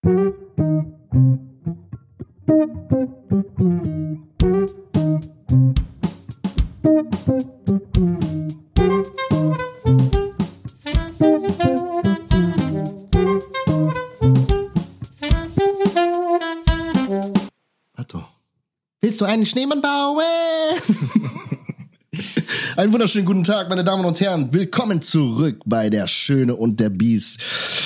Willst du einen Schneemann bauen? Einen wunderschönen guten Tag, meine Damen und Herren. Willkommen zurück bei Der Schöne und der Biest.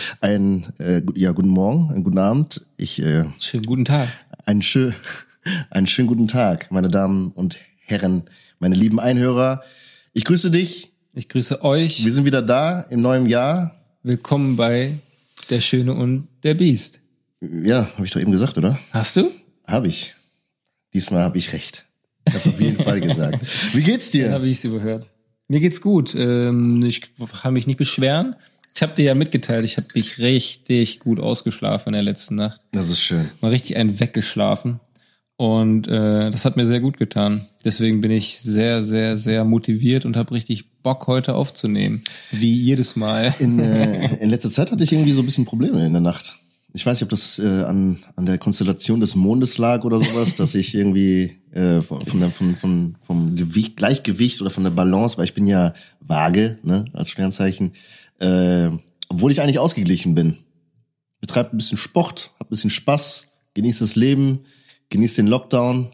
Guten Morgen, einen guten Abend. Schönen guten Tag. Einen schönen guten Tag, meine Damen und Herren, meine lieben Einhörer. Ich grüße dich. Ich grüße euch. Wir sind wieder da im neuen Jahr. Willkommen bei Der Schöne und der Biest. Ja, habe ich doch eben gesagt, oder? Hast du? Habe ich. Diesmal habe ich recht. Ich habe es auf jeden Fall gesagt. Wie geht's dir? Dann habe ich es überhört. Mir geht's gut. Ich kann mich nicht beschweren. Ich habe dir ja mitgeteilt, ich habe mich richtig gut ausgeschlafen in der letzten Nacht. Das ist schön. Mal richtig einen weggeschlafen. Und das hat mir sehr gut getan. Deswegen bin ich sehr, sehr, sehr motiviert und habe richtig Bock, heute aufzunehmen. Wie jedes Mal. In letzter Zeit hatte ich irgendwie so ein bisschen Probleme in der Nacht. Ich weiß nicht, ob das an der Konstellation des Mondes lag oder sowas, dass ich irgendwie vom Gleichgewicht oder von der Balance, weil ich bin ja Waage, ne, als Sternzeichen, obwohl ich eigentlich ausgeglichen bin. Betreibe ein bisschen Sport, hab ein bisschen Spaß, genieße das Leben, genieße den Lockdown.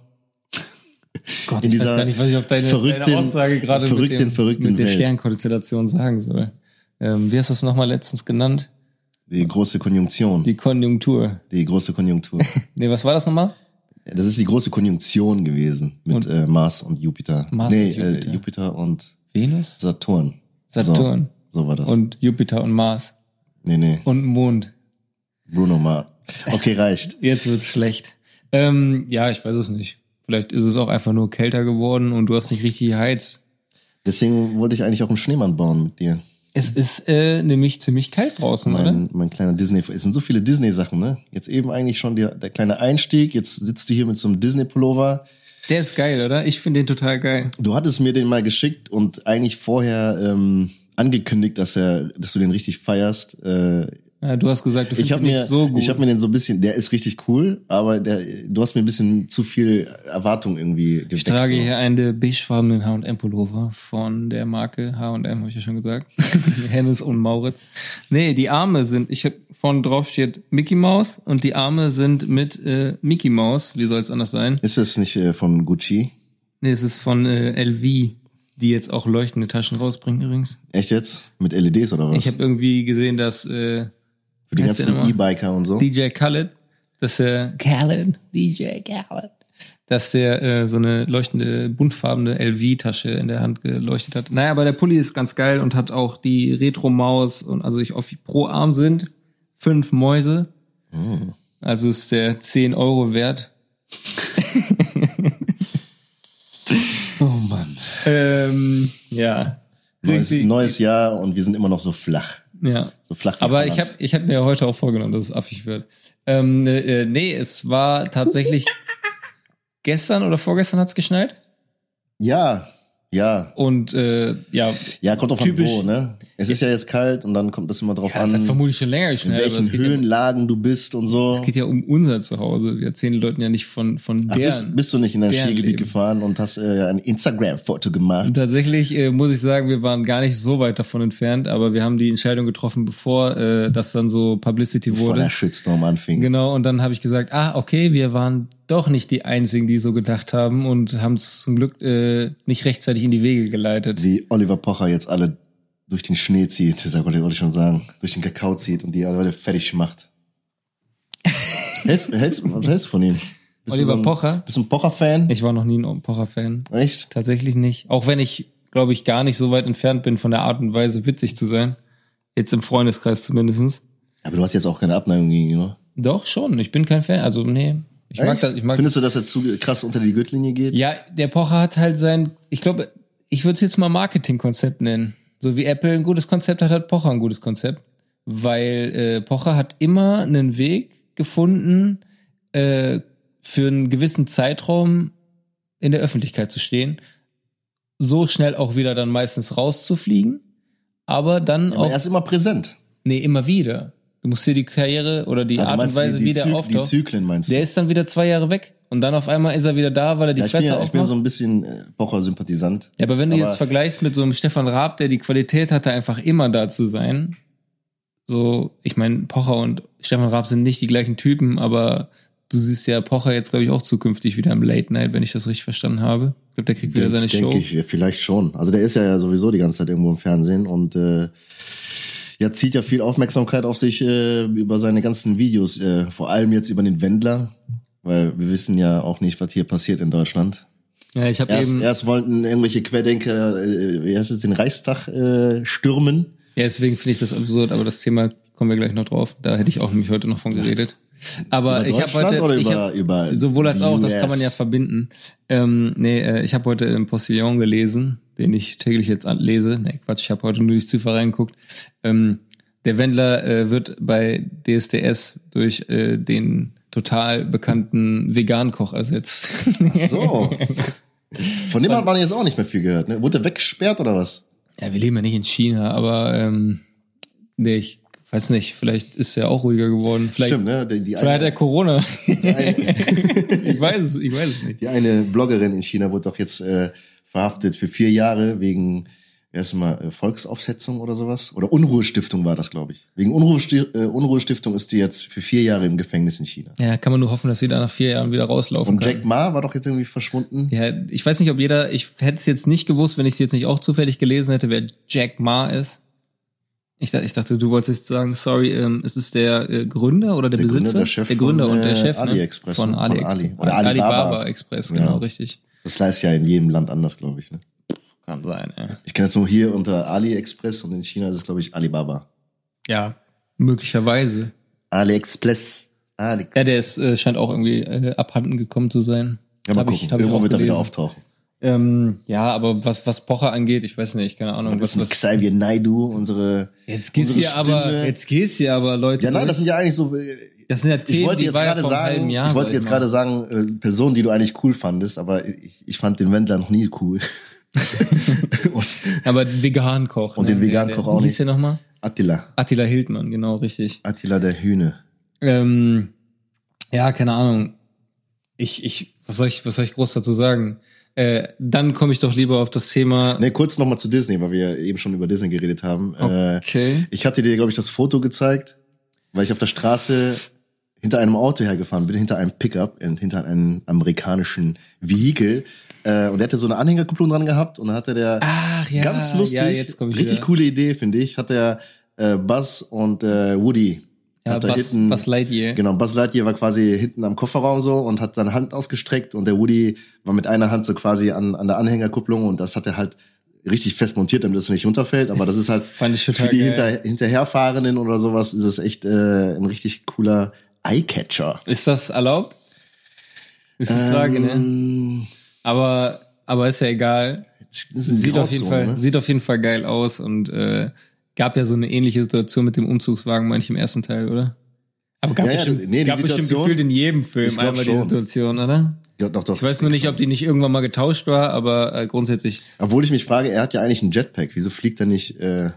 Gott, ich weiß gar nicht, was ich auf deine Aussage gerade mit der Sternkonstellation sagen soll. Wie hast du es nochmal letztens genannt? Die große Konjunktion. Die Konjunktur. Die große Konjunktur. Nee, was war das nochmal? Das ist die große Konjunktion gewesen mit Mars und Jupiter. Jupiter und Venus? Saturn. So war das. Und Jupiter und Mars. Nee. Und Mond. Bruno Mars. Okay, reicht. Jetzt wird's schlecht. Ja, ich weiß es nicht. Vielleicht ist es auch einfach nur kälter geworden und du hast nicht richtig geheizt. Deswegen wollte ich eigentlich auch einen Schneemann bauen mit dir. Es ist nämlich ziemlich kalt draußen, oder? Mein kleiner Disney, es sind so viele Disney-Sachen, ne? Jetzt eben eigentlich schon der kleine Einstieg, jetzt sitzt du hier mit so einem Disney-Pullover. Der ist geil, oder? Ich finde den total geil. Du hattest mir den mal geschickt und eigentlich vorher angekündigt, dass du den richtig feierst. Ja, du hast gesagt, du findest ihn nicht so gut. Ich habe mir den so ein bisschen, der ist richtig cool, aber du hast mir ein bisschen zu viel Erwartung irgendwie geweckt. Ich trage hier einen beigefarbenen H&M-Pullover von der Marke H&M, habe ich ja schon gesagt. Hennes und Mauritz. Nee, die Arme sind, vorne drauf steht Mickey Mouse und die Arme sind mit Mickey Mouse. Wie soll es anders sein? Ist das nicht von Gucci? Nee, es ist von LV, die jetzt auch leuchtende Taschen rausbringen übrigens. Echt jetzt? Mit LEDs oder was? Ich habe irgendwie gesehen, dass für die ganzen E-Biker und so. DJ Khaled, dass der so eine leuchtende, buntfarbene LV-Tasche in der Hand geleuchtet hat. Naja, aber der Pulli ist ganz geil und hat auch die Retro-Maus und also pro Arm sind 5 Mäuse. Mm. Also ist der 10 € wert. Oh Mann. Ja. Neues Jahr und wir sind immer noch so flach. Ja. So flach wie aber ich hab mir heute auch vorgenommen, dass es affig wird. Nee, es war tatsächlich gestern oder vorgestern hat's geschneit. Ja. Und Ja, kommt drauf an wo, ne? Es ist ja jetzt kalt und dann kommt das immer drauf an. Es hat vermutlich schon länger geschneit. In welchen Höhenlagen du bist und so. Es geht ja um unser Zuhause. Wir erzählen den Leuten ja nicht von deren. Bist du nicht in ein Skigebiet gefahren und hast ein Instagram-Foto gemacht? Und tatsächlich muss ich sagen, wir waren gar nicht so weit davon entfernt, aber wir haben die Entscheidung getroffen, bevor das dann so Publicity wurde. Bevor der Shitstorm anfing. Genau, und dann habe ich gesagt, okay, wir waren doch nicht die Einzigen, die so gedacht haben und haben es zum Glück nicht rechtzeitig in die Wege geleitet. Wie Oliver Pocher jetzt alle durch den Schnee zieht, das wollte ich schon sagen, durch den Kakao zieht und die alle fertig macht. Was hältst du von ihm? Oliver Pocher? Bist du ein Pocher-Fan? Ich war noch nie ein Pocher-Fan. Echt? Tatsächlich nicht. Auch wenn ich, glaube ich, gar nicht so weit entfernt bin von der Art und Weise, witzig zu sein. Jetzt im Freundeskreis zumindestens. Aber du hast jetzt auch keine Abneigung gegen ihn, oder? Doch, schon. Ich bin kein Fan. Also, nee. Ich mag das. Findest du, dass er zu krass unter die Gürtellinie geht? Ja, der Pocher hat halt ich glaube, ich würde es jetzt mal Marketingkonzept nennen. So wie Apple ein gutes Konzept hat Pocher ein gutes Konzept. Weil Pocher hat immer einen Weg gefunden, für einen gewissen Zeitraum in der Öffentlichkeit zu stehen. So schnell auch wieder dann meistens rauszufliegen. Aber dann auch... Aber er ist immer präsent. Nee, immer wieder. Du musst dir die Karriere oder die Art und Weise, wie der auftaucht. Die Zyklen meinst du? Der ist dann wieder 2 Jahre weg. Und dann auf einmal ist er wieder da, weil er die Fresse aufmacht. Ich bin so ein bisschen Pocher-Sympathisant. Ja, aber wenn du jetzt vergleichst mit so einem Stefan Raab, der die Qualität hatte, einfach immer da zu sein. So, ich meine, Pocher und Stefan Raab sind nicht die gleichen Typen, aber du siehst ja Pocher jetzt, glaube ich, auch zukünftig wieder im Late Night, wenn ich das richtig verstanden habe. Ich glaube, der kriegt wieder seine Show. Denke ich, vielleicht schon. Also der ist ja sowieso die ganze Zeit irgendwo im Fernsehen und zieht ja viel Aufmerksamkeit auf sich über seine ganzen Videos, vor allem jetzt über den Wendler, weil wir wissen ja auch nicht, was hier passiert in Deutschland. Ja, ich habe erst wollten irgendwelche Querdenker, wie heißt es, den Reichstag stürmen. Ja, deswegen finde ich das absurd, aber das Thema kommen wir gleich noch drauf. Da hätte ich auch nämlich heute noch von geredet. Aber ich habe heute über sowohl als auch, das kann man ja verbinden. Ich habe heute im Postillon gelesen, den ich täglich jetzt lese. Nee, Quatsch, ich habe heute nur die Ziffer reingeguckt. Der Wendler wird bei DSDS durch den total bekannten Vegan-Koch ersetzt. Ach so. Von dem hat man jetzt auch nicht mehr viel gehört, ne? Wurde der weggesperrt oder was? Ja, wir leben ja nicht in China, aber ich weiß nicht, vielleicht ist er auch ruhiger geworden. Vielleicht, stimmt, ne? Vielleicht hat er Corona. Ich weiß es nicht. Die eine Bloggerin in China wurde doch jetzt verhaftet für 4 Jahre wegen erstmal Volksaufsetzung oder sowas. Oder Unruhestiftung war das, glaube ich. Wegen Unruhestiftung ist die jetzt für 4 Jahre im Gefängnis in China. Ja, kann man nur hoffen, dass sie da nach 4 Jahren wieder rauslaufen kann. Und Jack Ma war doch jetzt irgendwie verschwunden. Ja, ich weiß nicht, ob ich hätte es jetzt nicht gewusst, wenn ich es jetzt nicht auch zufällig gelesen hätte, wer Jack Ma ist. Ich dachte, du wolltest sagen, sorry, ist es der Gründer oder der Besitzer? Der Gründer und der Chef AliExpress, von AliExpress. Oder Alibaba Express, genau, richtig. Das heißt ja in jedem Land anders, glaube ich, ne? Kann sein, ja. Ich kenne es nur hier unter AliExpress und in China ist es, glaube ich, Alibaba. Ja, möglicherweise. AliExpress. Ja, der ist scheint auch irgendwie abhanden gekommen zu sein. Ja, mal gucken. Irgendwo wird er wieder auftauchen. Ja, aber was Pocher angeht, ich weiß nicht, keine Ahnung. Was Xavier Naidoo, unsere Jetzt geht's hier aber, Leute. Ja, nein, das sind ja eigentlich so... Das sind ja Themen, ich wollte jetzt gerade sagen, Personen, die du eigentlich cool fandest, aber ich fand den Wendler noch nie cool. Aber Vegan-Koch. Und den Vegan-Koch auch nicht. Wie hieß der nochmal? Attila Hildmann, genau, richtig. Attila der Hühne. Ja, keine Ahnung. Was soll ich groß dazu sagen? Dann komme ich doch lieber auf das Thema. Ne, kurz nochmal zu Disney, weil wir eben schon über Disney geredet haben. Okay. Ich hatte dir, glaube ich, das Foto gezeigt, weil ich auf der Straße hinter einem Auto hergefahren bin, hinter einem Pickup, hinter einem amerikanischen Vehikel. Und der hatte so eine Anhängerkupplung dran gehabt und dann hatte der ganz lustig, richtig coole Idee, finde ich, hat der Buzz und Woody. Ja, Buzz Lightyear. Genau, Buzz Lightyear war quasi hinten am Kofferraum so und hat seine Hand ausgestreckt und der Woody war mit einer Hand so quasi an der Anhängerkupplung und das hat er halt richtig fest montiert, damit es nicht runterfällt, aber das ist halt für die Hinterherfahrenden oder sowas ist es echt ein richtig cooler Eyecatcher. Ist das erlaubt? Ist die Frage, ne? Aber ist ja egal. Sieht auf jeden Fall geil aus und gab ja so eine ähnliche Situation mit dem Umzugswagen, meine ich, im ersten Teil, oder? Aber gab bestimmt gefühlt in jedem Film einmal die Situation, oder? Ja, doch. Ich weiß nur nicht, ob die nicht irgendwann mal getauscht war, aber grundsätzlich. Obwohl ich mich frage, er hat ja eigentlich einen Jetpack. Wieso fliegt er nicht?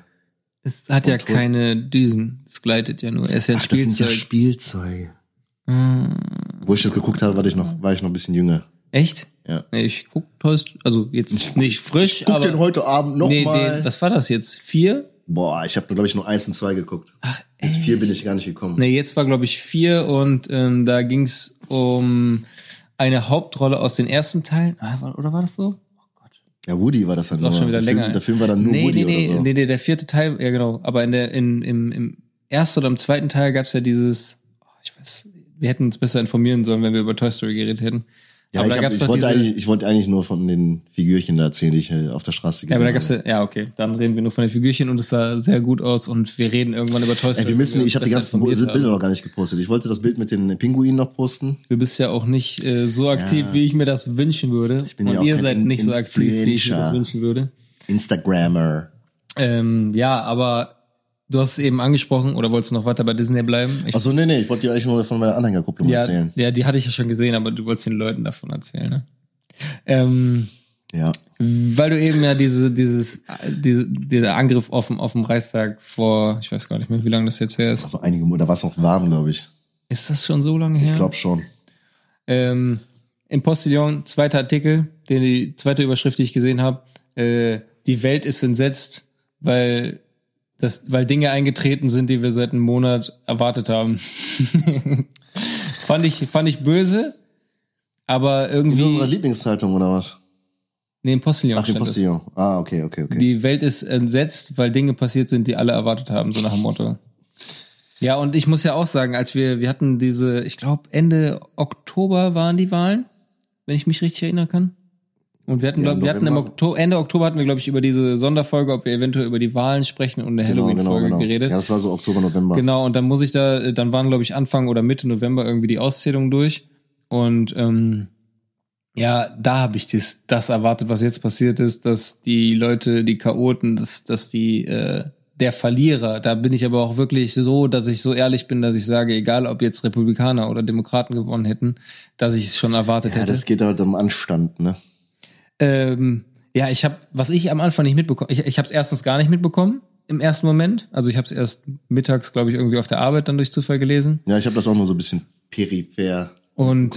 Es hat ja keine Düsen. Es gleitet ja nur. Er ist ja ein Spielzeug. Das sind ja Spielzeuge. Wo ich das geguckt habe, war ich noch ein bisschen jünger. Echt? Ja. Nee, ich guck also jetzt nicht frisch, aber den heute Abend nochmal. Was war das jetzt? 4? Boah, ich habe glaube ich nur 1 und 2 geguckt. Ach, bis 4 bin ich gar nicht gekommen. Nee, jetzt war glaube ich 4 und da ging's um eine Hauptrolle aus den ersten Teilen. Oder war das so? Oh Gott. Ja, Woody war das dann auch schon wieder länger. Der Film war dann nur Woody oder so. Nee, der 4. Teil, ja genau. Aber im ersten oder im 2. Teil gab's ja dieses, wir hätten uns besser informieren sollen, wenn wir über Toy Story geredet hätten. Ja, aber ich wollte eigentlich nur von den Figürchen da erzählen, die ich auf der Straße gesehen habe. Ja, aber da gab's okay. Dann reden wir nur von den Figürchen und es sah sehr gut aus und wir reden irgendwann über Toy Story. Ich habe die ganzen Bilder noch gar nicht gepostet. Ich wollte das Bild mit den Pinguinen noch posten. Du bist ja auch nicht so aktiv, wie ich mir das wünschen würde. Ich bin und ja auch ihr seid nicht so aktiv, wie ich mir das wünschen würde. Instagrammer. Ja, aber du hast es eben angesprochen, oder wolltest du noch weiter bei Disney bleiben? Achso, nee, ich wollte dir eigentlich nur von meiner Anhängerkupplung erzählen. Ja, die hatte ich ja schon gesehen, aber du wolltest den Leuten davon erzählen, ne? Ja. Weil du eben ja dieser Angriff auf dem Reichstag vor, ich weiß gar nicht mehr, wie lange das jetzt her ist. Da war es noch warm, glaube ich. Ist das schon so lange her? Ich glaube schon. Im Postillon, zweiter Artikel, die zweite Überschrift, die ich gesehen habe, die Welt ist entsetzt, weil Dinge eingetreten sind, die wir seit einem Monat erwartet haben. fand ich böse, aber irgendwie... In unserer Lieblingszeitung, oder was? Nee, im Postillon. Ach, im Postillon. Ah, okay. Die Welt ist entsetzt, weil Dinge passiert sind, die alle erwartet haben, so nach dem Motto. Ja, und ich muss ja auch sagen, als wir hatten ich glaube Ende Oktober waren die Wahlen, wenn ich mich richtig erinnern kann. Und wir hatten, Ende Oktober hatten wir, glaube ich, über diese Sonderfolge, ob wir eventuell über die Wahlen sprechen und eine Halloween-Folge geredet. Ja, das war so Oktober, November. Genau, und dann dann waren, glaube ich, Anfang oder Mitte November irgendwie die Auszählung durch. Und ja, da habe ich das erwartet, was jetzt passiert ist, dass die Leute, die Chaoten, dass die der Verlierer, da bin ich aber auch wirklich so, dass ich so ehrlich bin, dass ich sage, egal ob jetzt Republikaner oder Demokraten gewonnen hätten, dass ich es schon erwartet hätte. Ja, das geht halt um Anstand, ne? Ja, was ich am Anfang nicht mitbekommen, ich habe es erstens gar nicht mitbekommen im ersten Moment. Also ich habe es erst mittags, glaube ich, irgendwie auf der Arbeit dann durch Zufall gelesen. Ja, ich habe das auch nur so ein bisschen peripher. Und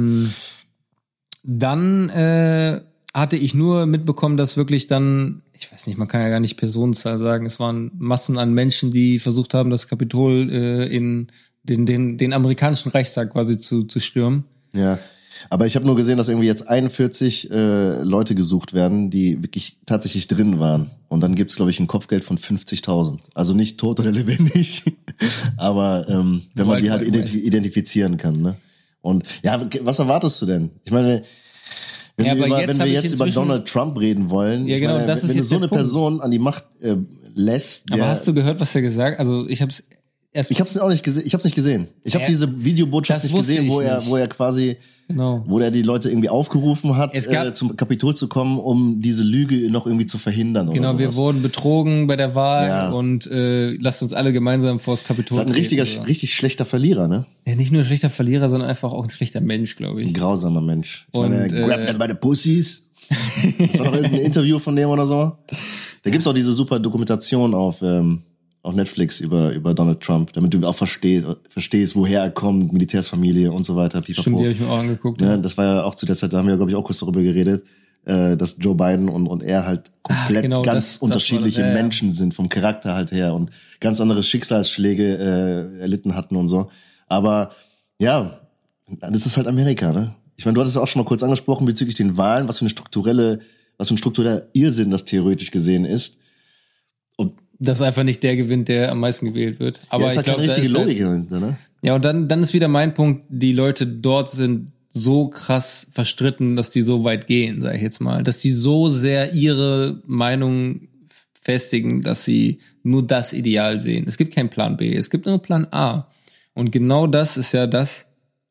dann hatte ich nur mitbekommen, dass wirklich dann, ich weiß nicht, man kann ja gar nicht Personenzahl sagen, es waren Massen an Menschen, die versucht haben, das Kapitol in den amerikanischen Reichstag quasi zu stürmen. Ja, aber ich habe nur gesehen, dass irgendwie jetzt 41 Leute gesucht werden, die wirklich tatsächlich drin waren. Und dann gibt's, glaube ich, ein Kopfgeld von 50.000. Also nicht tot oder lebendig, aber wenn man die halt identifizieren kann, ne? Und ja, was erwartest du denn? Ich meine, wenn wir jetzt über Donald Trump reden wollen, ja, genau, das ist wenn du jetzt so eine Punkt. Person an die Macht lässt. Aber hast du gehört, was er gesagt? Also ich hab's auch nicht gesehen. Ich hab's nicht gesehen. Ich habe diese Videobotschaft nicht gesehen, wo er quasi, wo er die Leute irgendwie aufgerufen hat, zum Kapitol zu kommen, um diese Lüge noch irgendwie zu verhindern. Genau, oder wir wurden betrogen bei der Wahl und lasst uns alle gemeinsam vors Kapitol treten. Das ist ein richtig schlechter Verlierer, ne? Ja, nicht nur ein schlechter Verlierer, sondern einfach auch ein schlechter Mensch, glaube ich. Ein grausamer Mensch. Grab them by the pussies. Das war doch irgendein Interview von dem oder so. Da gibt's auch diese super Dokumentation auf Netflix über Donald Trump, damit du auch verstehst, woher er kommt, Militärsfamilie und so weiter. Pipapo. Stimmt, die habe ich mir auch angeguckt. Ja, das war ja auch zu der Zeit, da haben wir, glaube ich, auch kurz darüber geredet, dass Joe Biden und er halt komplett ganz unterschiedliche Menschen sind, vom Charakter halt her und ganz andere Schicksalsschläge erlitten hatten und so. Aber ja, das ist halt Amerika, ne? Ich meine, du hattest es auch schon mal kurz angesprochen bezüglich den Wahlen, was für ein struktureller Irrsinn das theoretisch gesehen ist. Und dass einfach nicht der gewinnt, der am meisten gewählt wird. Aber ist halt keine richtige Logik dahinter, ne? Ja, und dann ist wieder mein Punkt, die Leute dort sind so krass verstritten, dass die so weit gehen, sag ich jetzt mal. Dass die so sehr ihre Meinung festigen, dass sie nur das Ideal sehen. Es gibt keinen Plan B, es gibt nur Plan A. Und genau das ist ja das,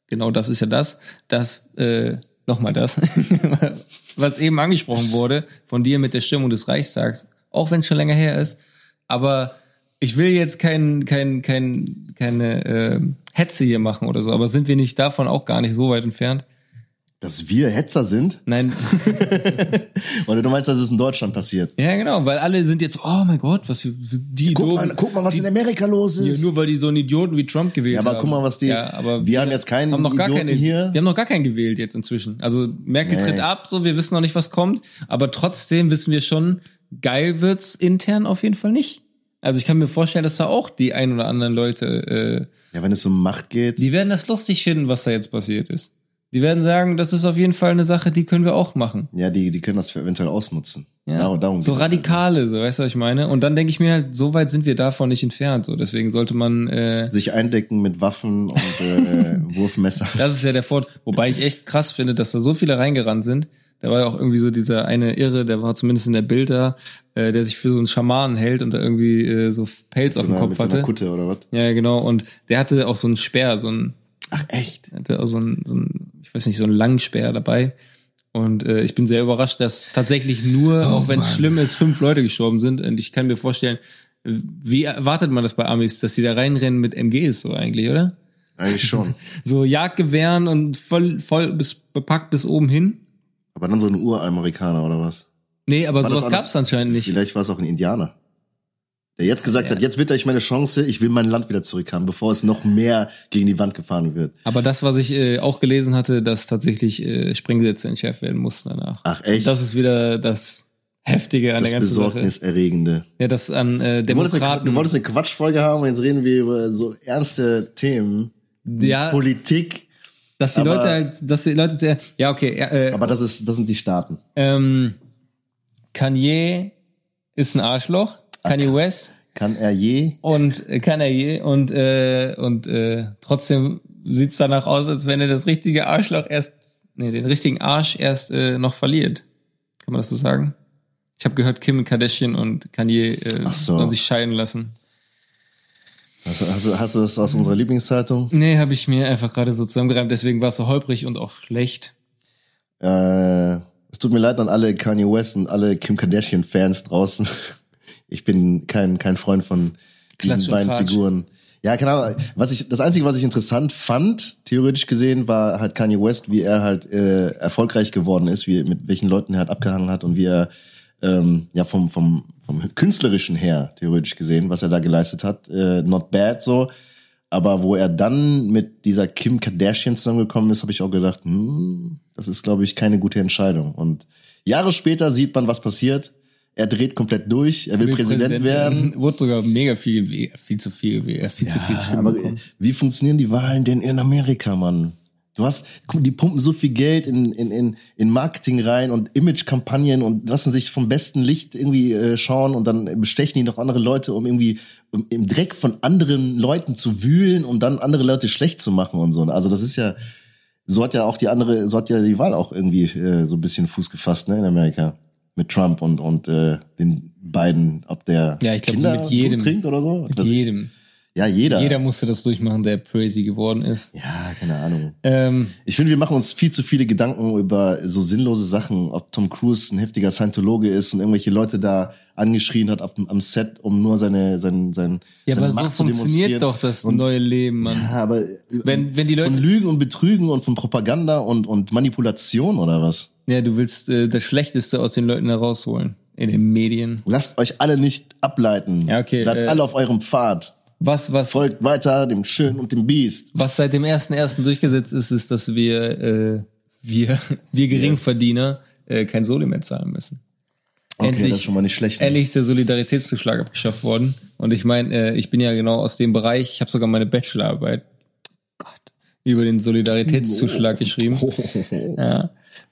was eben angesprochen wurde von dir mit der Stimmung des Reichstags, auch wenn es schon länger her ist. Aber ich will jetzt keine Hetze hier machen oder so, aber sind wir nicht davon auch gar nicht so weit entfernt? Dass wir Hetzer sind? Nein. Oder du meinst, dass es in Deutschland passiert? Ja, genau, weil alle sind jetzt, oh mein Gott, was die guck mal, was in Amerika los ist. Ja, nur weil die so einen Idioten wie Trump gewählt haben. Ja, aber guck mal, was die, wir haben jetzt keinen Idioten hier. Wir haben noch gar keinen gewählt jetzt inzwischen. Also Merkel tritt ab, so, wir wissen noch nicht, was kommt, aber trotzdem wissen wir schon, geil wird's intern auf jeden Fall nicht. Also ich kann mir vorstellen, dass da auch die ein oder anderen Leute ja, wenn es um Macht geht. Die werden das lustig finden, was da jetzt passiert ist. Die werden sagen, das ist auf jeden Fall eine Sache, die können wir auch machen. Ja, die können das eventuell ausnutzen. Ja. Darum so Radikale, halt. So, weißt du, was ich meine? Und dann denke ich mir halt, so weit sind wir davon nicht entfernt. So, deswegen sollte man sich eindecken mit Waffen und Wurfmesser. Das ist ja der Vorteil. Wobei ich echt krass finde, dass da so viele reingerannt sind. Da war ja auch irgendwie so dieser eine Irre, der war zumindest in der Bild da, der sich für so einen Schamanen hält und da irgendwie so Pelz auf dem Kopf hatte. Mit so einer Kutte oder was? Ja, genau. Und der hatte auch so einen Speer, Ach, echt? Er hatte auch so einen, ich weiß nicht, so einen langen Speer dabei. Und ich bin sehr überrascht, dass tatsächlich nur, auch wenn es schlimm ist, 5 Leute gestorben sind. Und ich kann mir vorstellen, wie erwartet man das bei Amis, dass die da reinrennen mit MGs so eigentlich, oder? Eigentlich schon. So Jagdgewehren und voll bepackt bis oben hin. Aber dann so ein Uramerikaner oder was? Nee, aber War das sowas auch gab's anscheinend nicht. Vielleicht war es auch ein Indianer, der jetzt gesagt hat, jetzt witter ich meine Chance, ich will mein Land wieder zurückhaben, bevor es noch mehr gegen die Wand gefahren wird. Aber das, was ich auch gelesen hatte, dass tatsächlich Sprengsätze entschärft werden mussten danach. Ach echt? Das ist wieder das Heftige an Das der ganzen Sache. Besorgniserregende. Ja, das an Demonstraten. Du wolltest eine Quatschfolge haben und jetzt reden wir über so ernste Themen. Ja. Politik. Dass die Leute sehr, ja, okay. Aber das sind die Staaten. Kanye ist ein Arschloch. Kanye West. Kann er je? Und trotzdem sieht's danach aus, als wenn er das richtige Arschloch den richtigen Arsch erst noch verliert. Kann man das so sagen? Ich habe gehört, Kim Kardashian und Kanye sollen sich scheiden lassen. Hast du das aus unserer Lieblingszeitung? Nee, habe ich mir einfach gerade so zusammengereimt, deswegen war es so holprig und auch schlecht. Es tut mir leid an alle Kanye West und alle Kim Kardashian Fans draußen. Ich bin kein Freund von diesen beiden Figuren. Ja, keine Ahnung. Das Einzige, was ich interessant fand, theoretisch gesehen, war halt Kanye West, wie er halt erfolgreich geworden ist, mit welchen Leuten er halt abgehangen hat und wie er vom künstlerischen her, theoretisch gesehen, was er da geleistet hat, not bad so. Aber wo er dann mit dieser Kim Kardashian zusammengekommen ist, habe ich auch gedacht, das ist, glaube ich, keine gute Entscheidung. Und Jahre später sieht man, was passiert. Er dreht komplett durch, er will Präsident werden. Wurde sogar mega viel zu viel. Aber wie funktionieren die Wahlen denn in Amerika, Mann? Die pumpen so viel Geld in Marketing rein und Image-Kampagnen und lassen sich vom besten Licht irgendwie schauen und dann bestechen die noch andere Leute, um irgendwie im Dreck von anderen Leuten zu wühlen, um dann andere Leute schlecht zu machen und so. Also das ist ja, so hat ja die Wahl auch irgendwie so ein bisschen Fuß gefasst, ne, in Amerika. Mit Trump und den beiden, ob der ich glaub, Kinder mit jedem trinkt oder so. Mit jedem. Ja, jeder. Jeder musste das durchmachen, der crazy geworden ist. Ja, keine Ahnung. Ich finde, wir machen uns viel zu viele Gedanken über so sinnlose Sachen, ob Tom Cruise ein heftiger Scientologe ist und irgendwelche Leute da angeschrien hat am Set, um nur seine Ja, aber so funktioniert doch das neue Leben, Mann. Ja, aber wenn die Leute von Lügen und Betrügen und von Propaganda und Manipulation oder was? Ja, du willst das Schlechteste aus den Leuten herausholen in den Medien. Lasst euch alle nicht ableiten. Ja, okay. Bleibt alle auf eurem Pfad. Was Folgt weiter dem Schön und dem Biest. Was seit dem 1.1. durchgesetzt ist, dass wir Geringverdiener kein Soli mehr zahlen müssen. Okay, das ist schon mal nicht schlecht. Endlich ist der Solidaritätszuschlag abgeschafft worden. Und ich meine, ich bin ja genau aus dem Bereich, ich habe sogar meine Bachelorarbeit über den Solidaritätszuschlag geschrieben. Ja.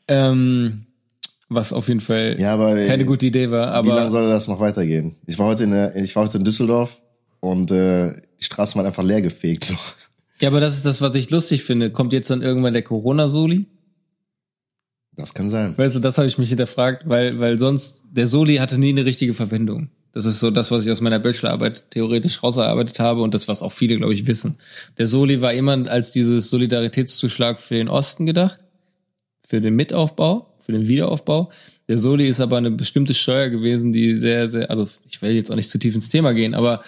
Was auf jeden Fall keine gute Idee war. Aber wie lange soll das noch weitergehen? Ich war heute in Düsseldorf und die Straßen waren einfach leer gefegt. So. Ja, aber das ist das, was ich lustig finde. Kommt jetzt dann irgendwann der Corona-Soli? Das kann sein. Weißt du, das habe ich mich hinterfragt, weil sonst, der Soli hatte nie eine richtige Verwendung. Das ist so das, was ich aus meiner Bachelorarbeit theoretisch rausgearbeitet habe und das, was auch viele, glaube ich, wissen. Der Soli war immer als dieses Solidaritätszuschlag für den Osten gedacht, für den Mitaufbau, für den Wiederaufbau. Der Soli ist aber eine bestimmte Steuer gewesen, die sehr, sehr, also ich will jetzt auch nicht zu tief ins Thema gehen, aber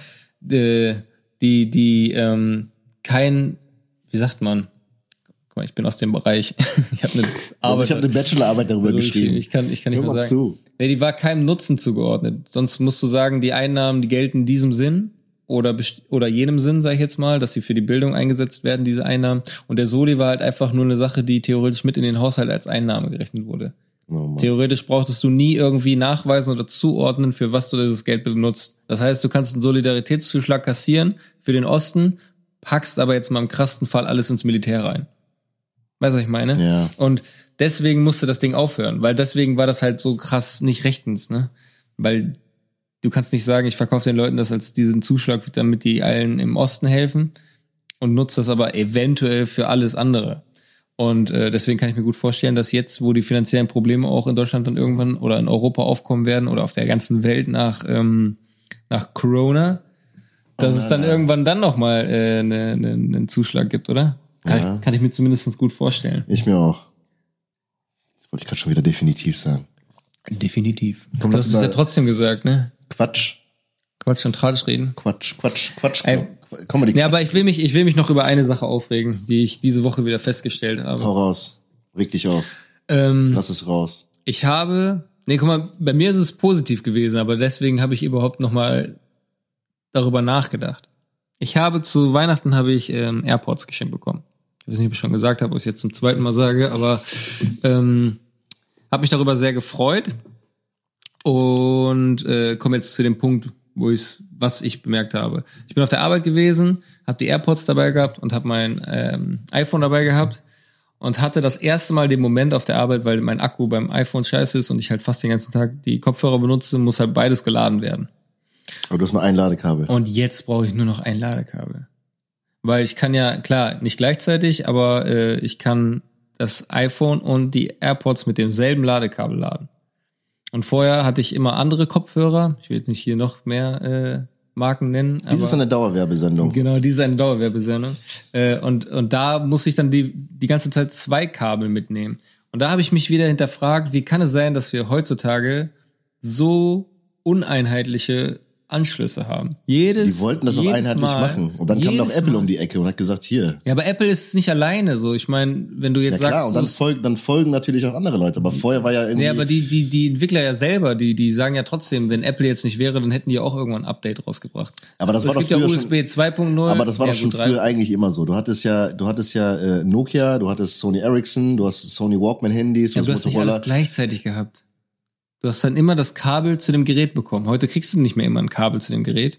kein, wie sagt man? Guck mal, ich bin aus dem Bereich. Ich habe eine Bachelorarbeit darüber geschrieben. Ich kann nicht mehr sagen. Zu. Nee, die war keinem Nutzen zugeordnet. Sonst musst du sagen, die Einnahmen, die gelten in diesem Sinn oder jenem Sinn, sage ich jetzt mal, dass sie für die Bildung eingesetzt werden, diese Einnahmen. Und der Soli war halt einfach nur eine Sache, die theoretisch mit in den Haushalt als Einnahme gerechnet wurde. Oh, theoretisch brauchtest du nie irgendwie nachweisen oder zuordnen, für was du dieses Geld benutzt. Das heißt, du kannst einen Solidaritätszuschlag kassieren für den Osten, packst aber jetzt mal im krassten Fall alles ins Militär rein. Weißt du, was ich meine? Ja. Und deswegen musste das Ding aufhören, weil deswegen war das halt so krass nicht rechtens, ne? Weil du kannst nicht sagen, ich verkaufe den Leuten das als diesen Zuschlag, damit die allen im Osten helfen und nutze das aber eventuell für alles andere. Und deswegen kann ich mir gut vorstellen, dass jetzt, wo die finanziellen Probleme auch in Deutschland dann irgendwann oder in Europa aufkommen werden oder auf der ganzen Welt nach Corona, dass es dann irgendwann dann nochmal einen Zuschlag gibt, oder? Kann ich mir zumindest gut vorstellen. Ich mir auch. Das wollte ich gerade schon wieder definitiv sagen. Definitiv. Das ist ja trotzdem gesagt, ne? Quatsch und Tratsch reden. Quatsch. Comedy. Ja, aber ich will mich noch über eine Sache aufregen, die ich diese Woche wieder festgestellt habe. Hau raus. Reg dich auf. Lass es raus. Ich habe Nee, guck mal, bei mir ist es positiv gewesen, aber deswegen habe ich überhaupt nochmal darüber nachgedacht. Zu Weihnachten habe ich AirPods geschenkt bekommen. Ich weiß nicht, ob ich schon gesagt habe, ob ich es jetzt zum zweiten Mal sage, aber habe mich darüber sehr gefreut und komme jetzt zu dem Punkt, was ich bemerkt habe. Ich bin auf der Arbeit gewesen, habe die AirPods dabei gehabt und habe mein iPhone dabei gehabt. Und hatte das erste Mal den Moment auf der Arbeit, weil mein Akku beim iPhone scheiße ist und ich halt fast den ganzen Tag die Kopfhörer benutze, muss halt beides geladen werden. Aber du hast nur ein Ladekabel. Und jetzt brauche ich nur noch ein Ladekabel. Weil ich kann ja, klar, nicht gleichzeitig, aber ich kann das iPhone und die AirPods mit demselben Ladekabel laden. Und vorher hatte ich immer andere Kopfhörer. Ich will jetzt nicht hier noch mehr Marken nennen. Dies ist eine Dauerwerbesendung. Genau, dies ist eine Dauerwerbesendung. Und da muss ich dann die ganze Zeit 2 Kabel mitnehmen. Und da habe ich mich wieder hinterfragt, wie kann es sein, dass wir heutzutage so uneinheitliche Anschlüsse haben. Die wollten das auch einheitlich machen. Und dann kam noch Apple um die Ecke und hat gesagt, hier. Ja, aber Apple ist nicht alleine so. Ich meine, wenn du jetzt sagst... Ja klar, und dann folgen natürlich auch andere Leute. Aber vorher war ja irgendwie... Nee, aber die Entwickler ja selber, die sagen ja trotzdem, wenn Apple jetzt nicht wäre, dann hätten die auch irgendwann ein Update rausgebracht. Aber das war doch früher schon... Es gibt ja USB 2.0. Aber das war doch schon früher eigentlich immer so. Du hattest ja Nokia, du hattest Sony Ericsson, du hast Sony Walkman-Handys, du hast nicht alles gleichzeitig gehabt. Du hast dann immer das Kabel zu dem Gerät bekommen. Heute kriegst du nicht mehr immer ein Kabel zu dem Gerät.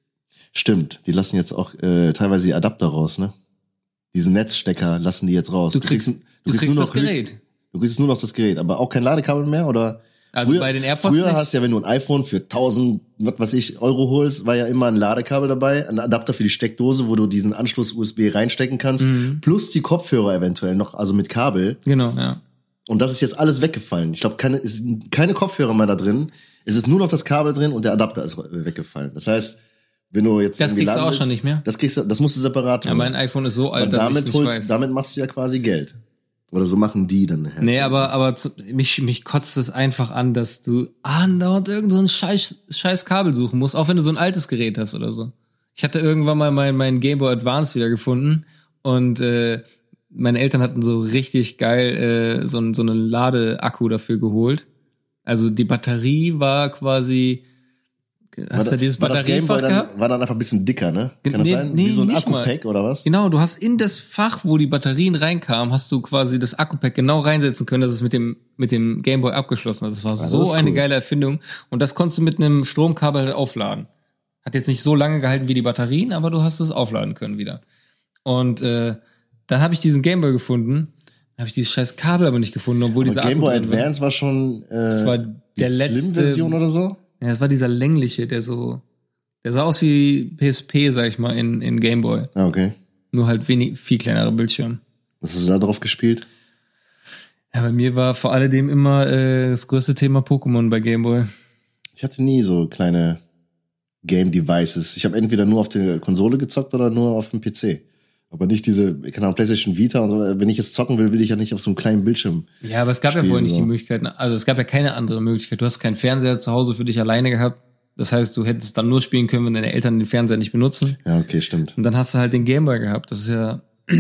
Stimmt, die lassen jetzt auch teilweise die Adapter raus, ne? Diesen Netzstecker lassen die jetzt raus. Du kriegst nur noch das Gerät. Du kriegst nur noch das Gerät, aber auch kein Ladekabel mehr, oder? Also bei den AirPods früher nicht. Hast ja, wenn du ein iPhone für 1000, was weiß ich, Euro holst, war ja immer ein Ladekabel dabei, ein Adapter für die Steckdose, wo du diesen Anschluss USB reinstecken kannst, plus die Kopfhörer eventuell noch, also mit Kabel. Genau, ja. Und das ist jetzt alles weggefallen. Ich glaube, keine Kopfhörer mehr da drin. Es ist nur noch das Kabel drin und der Adapter ist weggefallen. Das heißt, wenn du jetzt das kriegst du auch schon nicht mehr. Das musst du separat tun. Ja, mein iPhone ist so alt, dass ich nicht weiß. Damit machst du ja quasi Geld. Oder so machen die dann. Nee, aber mich kotzt es einfach an, dass du andauernd irgend so ein scheiß Kabel suchen musst, auch wenn du so ein altes Gerät hast oder so. Ich hatte irgendwann mal meinen Game Boy Advance wieder gefunden und meine Eltern hatten so richtig geil so einen Ladeakku dafür geholt. Also die Batterie war quasi... Hast du dieses Batteriefach gehabt? War dann einfach ein bisschen dicker, ne? Kann das sein? Wie so ein Akku-Pack oder was? Genau, du hast in das Fach, wo die Batterien reinkamen, hast du quasi das Akku-Pack genau reinsetzen können, dass es mit dem Gameboy abgeschlossen hat. Das war so eine geile Erfindung. Und das konntest du mit einem Stromkabel halt aufladen. Hat jetzt nicht so lange gehalten wie die Batterien, aber du hast es aufladen können wieder. Und dann habe ich diesen Gameboy gefunden, habe ich dieses scheiß Kabel aber nicht gefunden, obwohl dieser Game Boy Advance war schon das war der letzte Slim-Version oder so? Ja, das war dieser längliche, der sah aus wie PSP, sag ich mal, in Game Boy. Ah, okay. Nur halt viel kleinerer Bildschirm. Was hast du da drauf gespielt? Ja, bei mir war vor alledem immer das größte Thema Pokémon bei Game Boy. Ich hatte nie so kleine Game-Devices. Ich habe entweder nur auf der Konsole gezockt oder nur auf dem PC. Aber nicht diese, keine Ahnung, PlayStation Vita und so. Wenn ich jetzt zocken will ich ja nicht auf so einem kleinen Bildschirm. Ja, aber es gab ja vorher nicht die Möglichkeit. Also es gab ja keine andere Möglichkeit. Du hast keinen Fernseher zu Hause für dich alleine gehabt. Das heißt, du hättest dann nur spielen können, wenn deine Eltern den Fernseher nicht benutzen. Ja, okay, stimmt. Und dann hast du halt den Gameboy gehabt. Das ist ja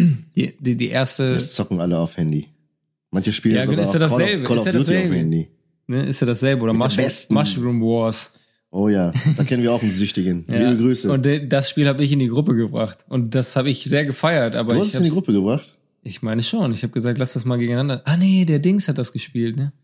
die erste... Jetzt zocken alle auf Handy. Manche spielen ja, sogar ist ja dasselbe. Call of Duty auf Handy. Ne, ist ja dasselbe. Oder Mushroom Wars. Oh ja, da kennen wir auch einen Süchtigen. Ja. Liebe Grüße. Und das Spiel habe ich in die Gruppe gebracht. Und das habe ich sehr gefeiert. Aber du hast es in die Gruppe gebracht? Ich meine schon. Ich habe gesagt, lass das mal gegeneinander. Ah nee, der Dings hat das gespielt, ne?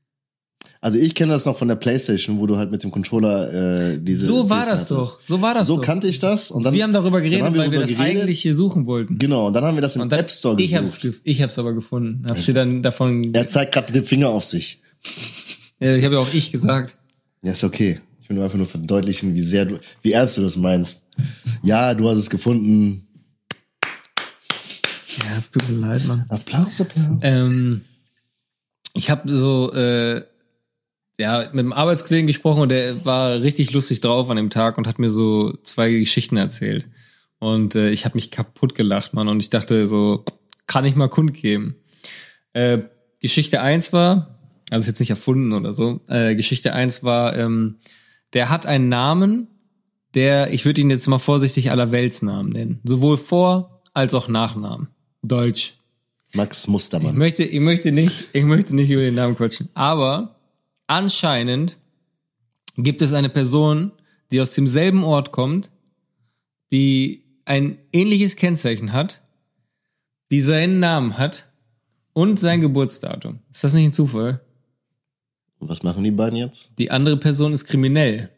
Also ich kenne das noch von der PlayStation, wo du halt mit dem Controller diese... So war das doch. So kannte ich das. Und dann, wir haben darüber geredet, weil wir das eigentliche suchen wollten. Genau, und dann haben wir das im App Store gesucht. Ich hab's aber gefunden. Hab's dir dann davon... Er zeigt gerade mit dem Finger auf sich. Ich habe ja auch gesagt. Ja, ist okay. Ich will nur einfach nur verdeutlichen, wie ernst du das meinst. Ja, du hast es gefunden. Ja, es tut mir leid, Mann. Applaus. Ich habe so mit einem Arbeitskollegen gesprochen und der war richtig lustig drauf an dem Tag und hat mir so 2 Geschichten erzählt. Und ich habe mich kaputt gelacht, Mann. Und ich dachte so, kann ich mal kundgeben. Geschichte 1 war, also ist jetzt nicht erfunden oder so, Geschichte 1 war, der hat einen Namen, ich würde ihn jetzt mal vorsichtig Allerweltsnamen nennen. Sowohl Vor- als auch Nachnamen. Deutsch. Max Mustermann. Ich möchte nicht über den Namen quatschen. Aber anscheinend gibt es eine Person, die aus demselben Ort kommt, die ein ähnliches Kennzeichen hat, die seinen Namen hat und sein Geburtsdatum. Ist das nicht ein Zufall? Und was machen die beiden jetzt? Die andere Person ist kriminell.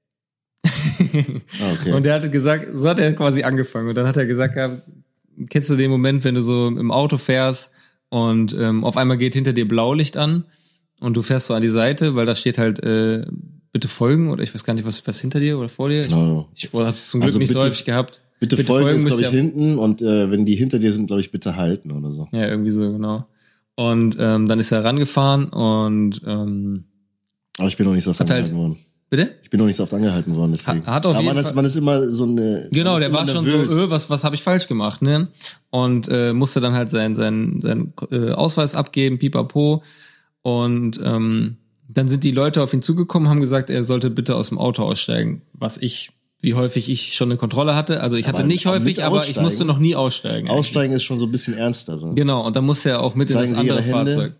Okay. Und er hatte gesagt, so hat er quasi angefangen. Und dann hat er gesagt, ja, kennst du den Moment, wenn du so im Auto fährst und auf einmal geht hinter dir Blaulicht an und du fährst so an die Seite, weil da steht halt bitte folgen oder ich weiß gar nicht, was hinter dir oder vor dir. Genau. Ich habe es zum Glück nicht so häufig gehabt. Bitte folgen ist, glaube ich, ja hinten und wenn die hinter dir sind, glaube ich, bitte halten oder so. Ja, irgendwie so, genau. Und dann ist er rangefahren und aber ich bin noch nicht so oft angehalten worden. Bitte? Ich bin noch nicht so oft angehalten worden, deswegen. Hat auf jeden Fall. Man ist immer so eine. Genau, der war schon so, was habe ich falsch gemacht, ne? Und musste dann halt seinen Ausweis abgeben, pipapo. Und dann sind die Leute auf ihn zugekommen, haben gesagt, er sollte bitte aus dem Auto aussteigen. Wie häufig ich schon eine Kontrolle hatte. Also ich hatte nicht häufig, aber ich musste noch nie aussteigen. Aussteigen ist schon so ein bisschen ernster. So. Genau, und dann musste er auch mit in das andere Fahrzeug.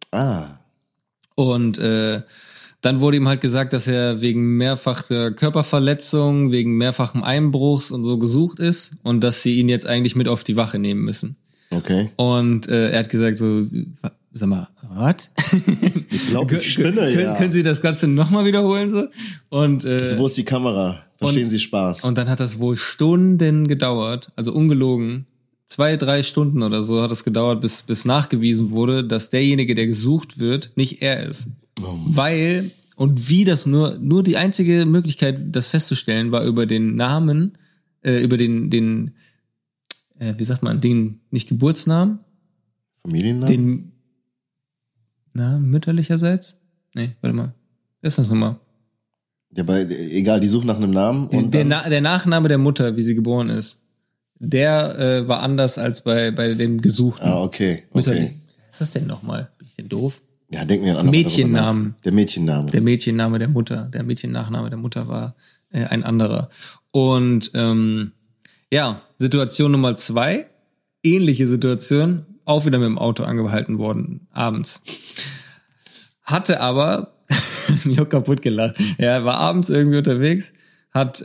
Und dann wurde ihm halt gesagt, dass er wegen mehrfacher Körperverletzung, wegen mehrfachem Einbruchs und so gesucht ist und dass sie ihn jetzt eigentlich mit auf die Wache nehmen müssen. Okay. Und er hat gesagt so, sag mal, was? Ich glaube, ich spinne, ja. Können Sie das Ganze nochmal wiederholen so? Und also, wo ist die Kamera? Verstehen Sie Spaß? Und dann hat das wohl Stunden gedauert, also ungelogen, 2-3 Stunden oder so hat es gedauert, bis nachgewiesen wurde, dass derjenige, der gesucht wird, nicht er ist. Weil, und wie das nur die einzige Möglichkeit, das festzustellen, war über den Namen, über den wie sagt man, den, nicht Geburtsnamen? Familiennamen? Mütterlicherseits? Nee, warte mal. Wer ist das nochmal? Ja, weil, egal, die suchen nach einem Namen. Und der Nachname der Mutter, wie sie geboren ist, der war anders als bei dem Gesuchten. Ah, okay. Was ist das denn nochmal? Bin ich denn doof? Ja, denken wir an Mädchennamen. Der Mädchenname. Der Mädchenname der Mutter. Der Mädchennachname der Mutter war ein anderer. Und Situation Nummer 2, ähnliche Situation, auch wieder mit dem Auto angehalten worden, abends. Hatte aber, mir auch kaputt gelacht, er war abends irgendwie unterwegs, hat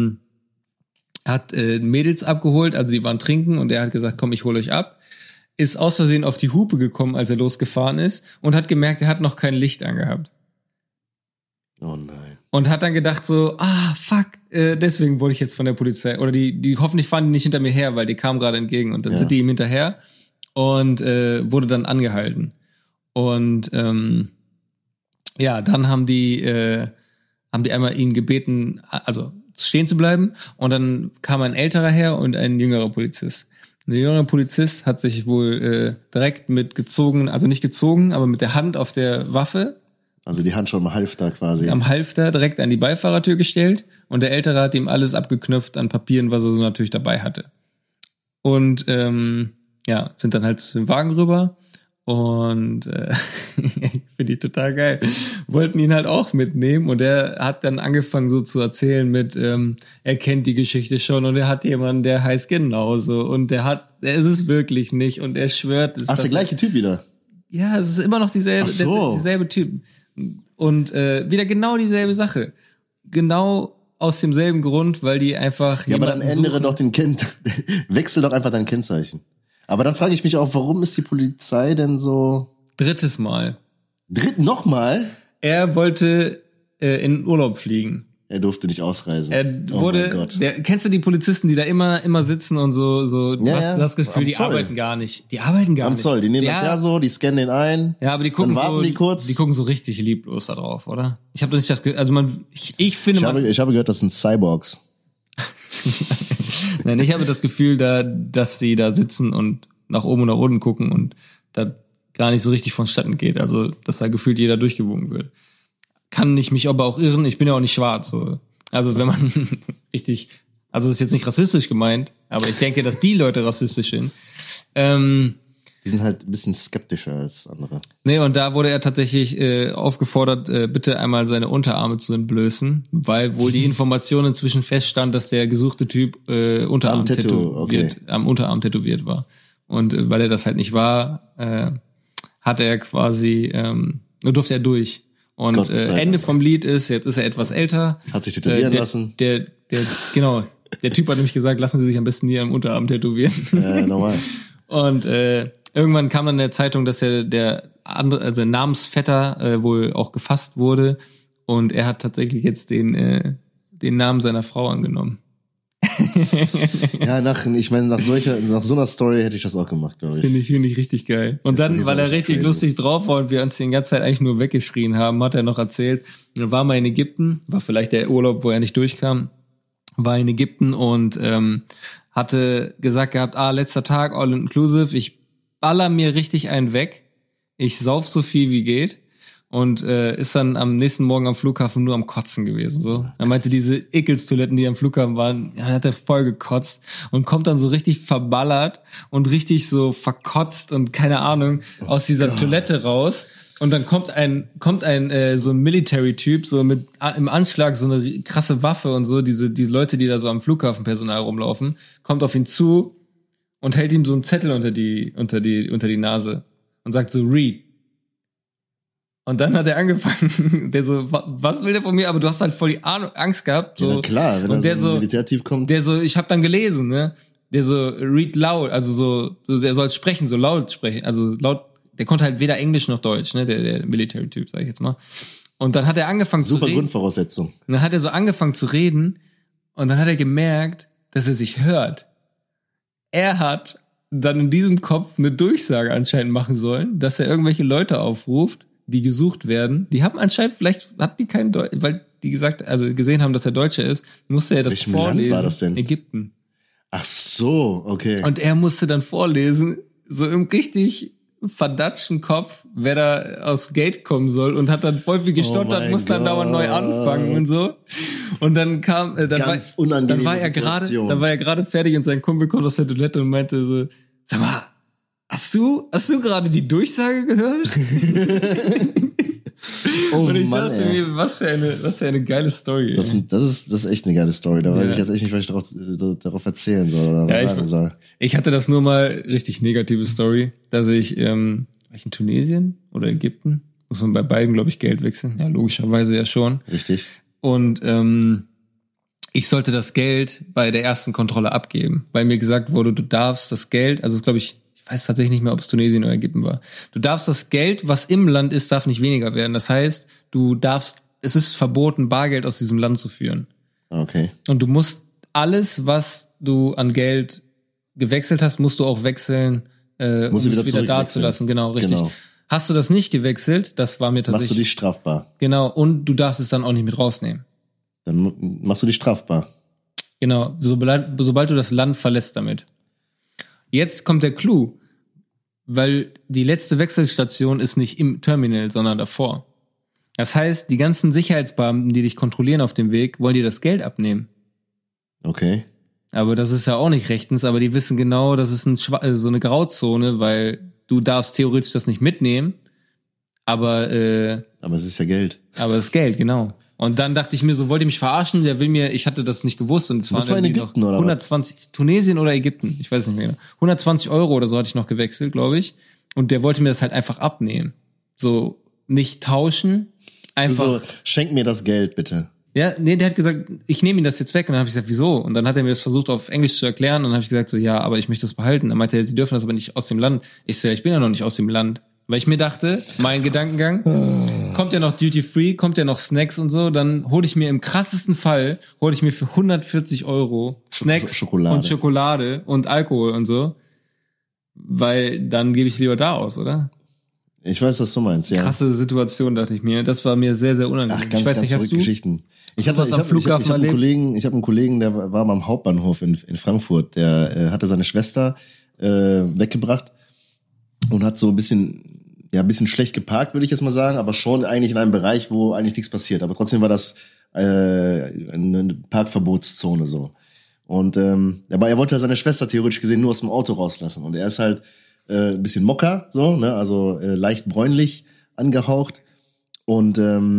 Mädels abgeholt, also die waren trinken und er hat gesagt, komm, ich hole euch ab. Ist aus Versehen auf die Hupe gekommen, als er losgefahren ist und hat gemerkt, er hat noch kein Licht angehabt. Oh nein. Und hat dann gedacht so, fuck, deswegen wurde ich jetzt von der Polizei, oder die hoffentlich fahren die nicht hinter mir her, weil die kamen gerade entgegen und dann sind die ihm hinterher und wurde dann angehalten. Und dann haben die einmal ihn gebeten, also stehen zu bleiben und dann kam ein älterer her und ein jüngerer Polizist. Der jüngere Polizist hat sich wohl direkt mit also nicht gezogen, aber mit der Hand auf der Waffe. Also die Hand schon am Halfter quasi. Am Halfter direkt an die Beifahrertür gestellt und der Ältere hat ihm alles abgeknöpft an Papieren, was er so natürlich dabei hatte. Und sind dann halt zu dem Wagen rüber und finde ich total geil. Wollten ihn halt auch mitnehmen und er hat dann angefangen so zu erzählen mit, er kennt die Geschichte schon und er hat jemanden, der heißt genauso und er ist es wirklich nicht und er schwört es. Ach, ist der gleiche Typ wieder? Ja, es ist immer noch dieselbe Typ. Und wieder genau dieselbe Sache. Genau aus demselben Grund, weil die einfach aber dann ändere doch wechsel doch einfach dein Kennzeichen. Aber dann frage ich mich auch, warum ist die Polizei denn so... Drittes Mal. Nochmal? Er wollte in Urlaub fliegen. Er durfte nicht ausreisen. Kennst du die Polizisten, die da immer sitzen und so du hast das Gefühl, die arbeiten gar nicht. Die arbeiten gar nicht. Am Zoll, die nehmen das Perso, die scannen den ein. Ja, aber die gucken dann warten die kurz. Die gucken so richtig lieblos da drauf, oder? Ich habe nicht das Gefühl, also ich habe gehört, das sind Cyborgs. Nein, ich habe das Gefühl, dass die da sitzen und nach oben und nach unten gucken und da gar nicht so richtig vonstatten geht. Also, dass da gefühlt jeder durchgewunken wird. Kann ich mich aber auch irren, ich bin ja auch nicht schwarz. So. Also, wenn man richtig, also das ist jetzt nicht rassistisch gemeint, aber ich denke, dass die Leute rassistisch sind. Die sind halt ein bisschen skeptischer als andere. Nee, und da wurde er tatsächlich aufgefordert, bitte einmal seine Unterarme zu entblößen, weil wohl die Information inzwischen feststand, dass der gesuchte Typ am Unterarm tätowiert war. Und weil er das halt nicht war, hat er quasi, durfte er durch. Und Gott sei Dank. Ende vom Lied ist, jetzt ist er etwas älter. Hat sich tätowieren lassen. Genau. Der Typ hat nämlich gesagt, lassen Sie sich am besten nie am Unterarm tätowieren. Normal. Und irgendwann kam dann in der Zeitung, dass der andere, also Namensvetter wohl auch gefasst wurde. Und er hat tatsächlich jetzt den Namen seiner Frau angenommen. Ja, nach so einer Story hätte ich das auch gemacht, glaube ich. Finde ich richtig geil. Und dann, weil er richtig lustig drauf war und wir uns die ganze Zeit eigentlich nur weggeschrien haben, hat er noch erzählt, er war mal in Ägypten, war vielleicht der Urlaub, wo er nicht durchkam, war in Ägypten und hatte gesagt gehabt, letzter Tag, all inclusive, ich baller mir richtig einen weg, ich sauf so viel wie geht. Und ist dann am nächsten Morgen am Flughafen nur am Kotzen gewesen. So, er meinte, diese Ekelstoiletten, die am Flughafen waren, hat er voll gekotzt und kommt dann so richtig verballert und richtig so verkotzt und keine Ahnung aus dieser Toilette raus. Und dann kommt ein so ein Military-Typ so mit im Anschlag so eine krasse Waffe und so, diese Leute, die da so am Flughafenpersonal rumlaufen, kommt auf ihn zu und hält ihm so einen Zettel unter die Nase und sagt so, read. Und dann hat er angefangen, der so, was will der von mir? Aber du hast halt voll die Angst gehabt. So. Ja, klar, wenn und da so ein Militärtyp kommt. Der so, ich hab dann gelesen, ne? Der so, read loud, also so der soll sprechen, so laut sprechen. Also laut, der konnte halt weder Englisch noch Deutsch, ne? Der Military-Typ, sag ich jetzt mal. Und dann hat er angefangen zu reden. Super Grundvoraussetzung. Und dann hat er so angefangen zu reden und dann hat er gemerkt, dass er sich hört. Er hat dann in diesem Kopf eine Durchsage anscheinend machen sollen, dass er irgendwelche Leute aufruft, die gesucht werden, die haben anscheinend, vielleicht hat die keinen Deutsch, weil die gesehen haben, dass er Deutscher ist, musste er das Welchem vorlesen. Land war das denn? Ägypten. Ach so, okay. Und er musste dann vorlesen, so im richtig verdatschten Kopf, wer da aus Gate kommen soll und hat dann voll viel gestottert, musste dann dauernd neu anfangen und so. Und dann kam, dann war er gerade fertig und sein Kumpel kommt aus der Toilette und meinte so, sag mal, Hast du gerade die Durchsage gehört? Und ich dachte mir, was für eine geile Story. Das ist echt eine geile Story. Da weiß ich jetzt echt nicht, was ich darauf erzählen soll oder was sagen soll. Ich hatte das nur mal richtig negative Story, dass war ich in Tunesien oder Ägypten? Muss man bei beiden, glaube ich, Geld wechseln. Ja, logischerweise ja schon. Richtig. Und ich sollte das Geld bei der ersten Kontrolle abgeben, weil mir gesagt wurde, du darfst das Geld, also es glaube ich weiß tatsächlich nicht mehr, ob es Tunesien oder Ägypten war. Du darfst das Geld, was im Land ist, darf nicht weniger werden. Das heißt, es ist verboten, Bargeld aus diesem Land zu führen. Okay. Und du musst alles, was du an Geld gewechselt hast, musst du auch wechseln, um es wieder dazulassen. Genau, richtig. Genau. Hast du das nicht gewechselt, das war mir tatsächlich... Machst du dich strafbar. Genau, und du darfst es dann auch nicht mit rausnehmen. Dann machst du dich strafbar. Genau, sobald du das Land verlässt damit. Jetzt kommt der Clou. Weil die letzte Wechselstation ist nicht im Terminal, sondern davor. Das heißt, die ganzen Sicherheitsbeamten, die dich kontrollieren auf dem Weg, wollen dir das Geld abnehmen. Okay. Aber das ist ja auch nicht rechtens, aber die wissen genau, das ist so eine Grauzone, weil du darfst theoretisch das nicht mitnehmen, aber es ist ja Geld. Aber es ist Geld, genau. Und dann dachte ich mir so, wollt ihr mich verarschen? Ich hatte das nicht gewusst. Und es war in Ägypten, oder 120, Tunesien oder Ägypten, ich weiß nicht mehr genau. 120 € oder so hatte ich noch gewechselt, glaube ich. Und der wollte mir das halt einfach abnehmen. So, nicht tauschen, einfach. Du so, schenk mir das Geld, bitte. Ja, nee, der hat gesagt, ich nehme ihm das jetzt weg. Und dann habe ich gesagt, wieso? Und dann hat er mir das versucht auf Englisch zu erklären. Und dann habe ich gesagt so, ja, aber ich möchte das behalten. Dann meinte er, sie dürfen das aber nicht aus dem Land. Ich so, ja, ich bin ja noch nicht aus dem Land. Weil ich mir dachte, mein Gedankengang, kommt ja noch Duty Free, kommt ja noch Snacks und so, dann hole ich mir im krassesten Fall, für 140 € Snacks und Schokolade und Alkohol und so, weil dann gebe ich es lieber da aus, oder? Ich weiß, was du meinst, ja. Krasse Situation, dachte ich mir. Das war mir sehr, sehr unangenehm. Ach, ganz, ich weiß nicht, hast du Geschichten. Ich habe einen Kollegen, der war am Hauptbahnhof in Frankfurt, der hatte seine Schwester weggebracht und hat so ein bisschen schlecht geparkt, würde ich jetzt mal sagen, aber schon eigentlich in einem Bereich, wo eigentlich nichts passiert. Aber trotzdem war das eine Parkverbotszone so. Und aber er wollte seine Schwester theoretisch gesehen nur aus dem Auto rauslassen. Und er ist halt ein bisschen mocker, so, ne, also leicht bräunlich angehaucht. Und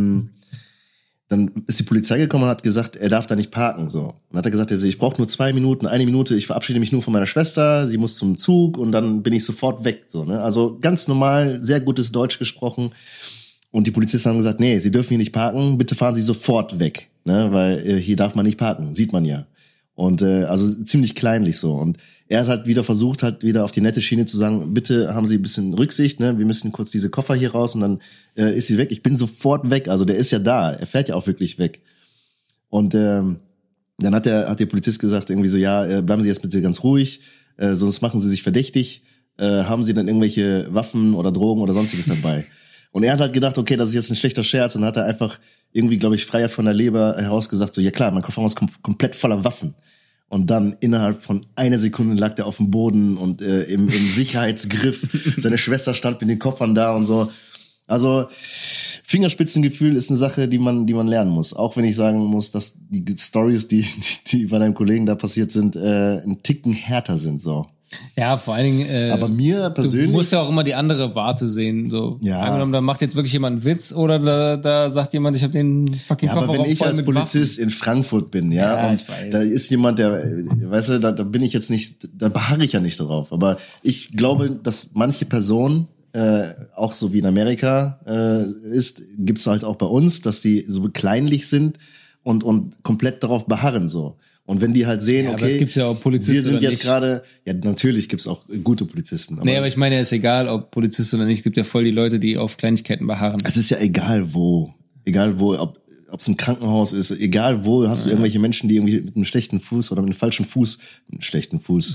dann ist die Polizei gekommen und hat gesagt, er darf da nicht parken, so. Und hat er gesagt, ich brauche nur 2 Minuten, 1 Minute, ich verabschiede mich nur von meiner Schwester, sie muss zum Zug und dann bin ich sofort weg, so, ne. Also ganz normal, sehr gutes Deutsch gesprochen. Und die Polizisten haben gesagt, nee, Sie dürfen hier nicht parken, bitte fahren Sie sofort weg, ne, weil hier darf man nicht parken, sieht man ja. Und also ziemlich kleinlich so. Und er hat halt wieder versucht, halt wieder auf die nette Schiene zu sagen, bitte haben Sie ein bisschen Rücksicht, ne, wir müssen kurz diese Koffer hier raus und dann ist sie weg. Ich bin sofort weg, also der ist ja da, er fährt ja auch wirklich weg. Und dann hat der Polizist gesagt irgendwie so, ja, bleiben Sie jetzt bitte ganz ruhig, sonst machen Sie sich verdächtig. Haben Sie dann irgendwelche Waffen oder Drogen oder sonstiges dabei? Und er hat halt gedacht, okay, das ist jetzt ein schlechter Scherz. Und dann hat er einfach irgendwie, glaube ich, freier von der Leber heraus gesagt, so, ja klar, mein Kofferraum ist komplett voller Waffen. Und dann innerhalb von einer Sekunde lag der auf dem Boden und im Sicherheitsgriff. Seine Schwester stand mit den Koffern da und so. Also Fingerspitzengefühl ist eine Sache, die man lernen muss. Auch wenn ich sagen muss, dass die Stories, die bei deinem Kollegen da passiert sind, ein Ticken härter sind, so. Ja, vor allen Dingen, aber mir persönlich, du musst ja auch immer die andere Warte sehen. So, ja. Angenommen, da macht jetzt wirklich jemand einen Witz oder da sagt jemand, ich habe den fucking Kofferraum voll mit Waffen. Aber wenn ich als Polizist in Frankfurt bin, ja und da ist jemand, der, weißt du, da bin ich jetzt nicht, da beharre ich ja nicht drauf. Aber ich glaube, dass manche Personen, auch so wie in Amerika gibt's halt auch bei uns, dass die so kleinlich sind und komplett darauf beharren so. Und wenn die halt sehen, ja, okay, aber es gibt ja auch Polizisten, wir sind oder jetzt nicht. gerade, ja natürlich gibt's auch gute Polizisten. Aber ich meine, es ist egal, ob Polizist oder nicht, es gibt ja voll die Leute, die auf Kleinigkeiten beharren. Es ist ja egal wo, ob es im Krankenhaus ist, egal wo, hast du irgendwelche Menschen, die irgendwie mit einem schlechten Fuß oder mit einem falschen Fuß, mit einem schlechten Fuß,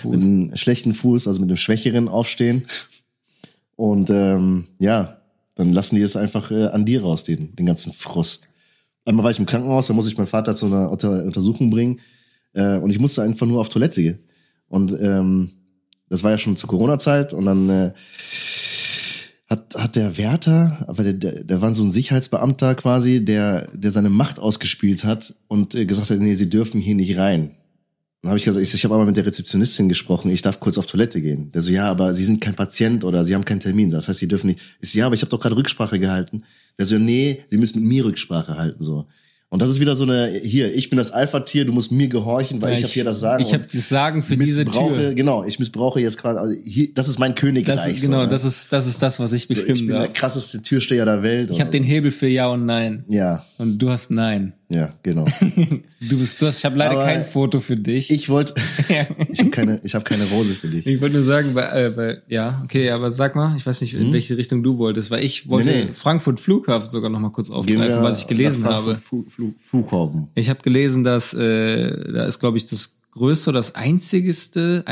also mit einem schwächeren aufstehen. Und ja, dann lassen die es einfach an dir raus, den ganzen Frust. Einmal war ich im Krankenhaus, da musste ich meinen Vater zu einer Untersuchung bringen und ich musste einfach nur auf Toilette. Und das war ja schon zur Corona-Zeit und dann hat der Wärter, aber der war so ein Sicherheitsbeamter quasi, der seine Macht ausgespielt hat und gesagt hat, nee, Sie dürfen hier nicht rein. Dann habe ich gesagt, ich habe aber mit der Rezeptionistin gesprochen, ich darf kurz auf Toilette gehen. Der so, ja, aber Sie sind kein Patient oder Sie haben keinen Termin. Das heißt, Sie dürfen nicht. Ich so, ja, aber ich habe doch gerade Rücksprache gehalten. Der so, nee, Sie müssen mit mir Rücksprache halten, so. Und das ist wieder so eine, hier, ich bin das Alpha-Tier, du musst mir gehorchen, weil ich habe hier das Sagen. Ich habe das Sagen für diese Tür. Genau, ich missbrauche jetzt gerade, also hier, das ist mein Königreich. Das ist das, was ich bestimmen darf. Ich bin der krasseste Türsteher der Welt. Ich habe den Hebel für Ja und Nein. Ja. Und du hast Nein. Ja, genau. Ich habe leider kein Foto für dich. Ich habe keine Rose für dich. Ich wollte nur sagen, aber sag mal, ich weiß nicht, in welche Richtung du wolltest, weil ich wollte Frankfurt Flughafen sogar noch mal kurz aufgreifen, was ich gelesen habe. Flughafen. Ich habe gelesen, dass da ist, glaube ich, das größte oder das einzige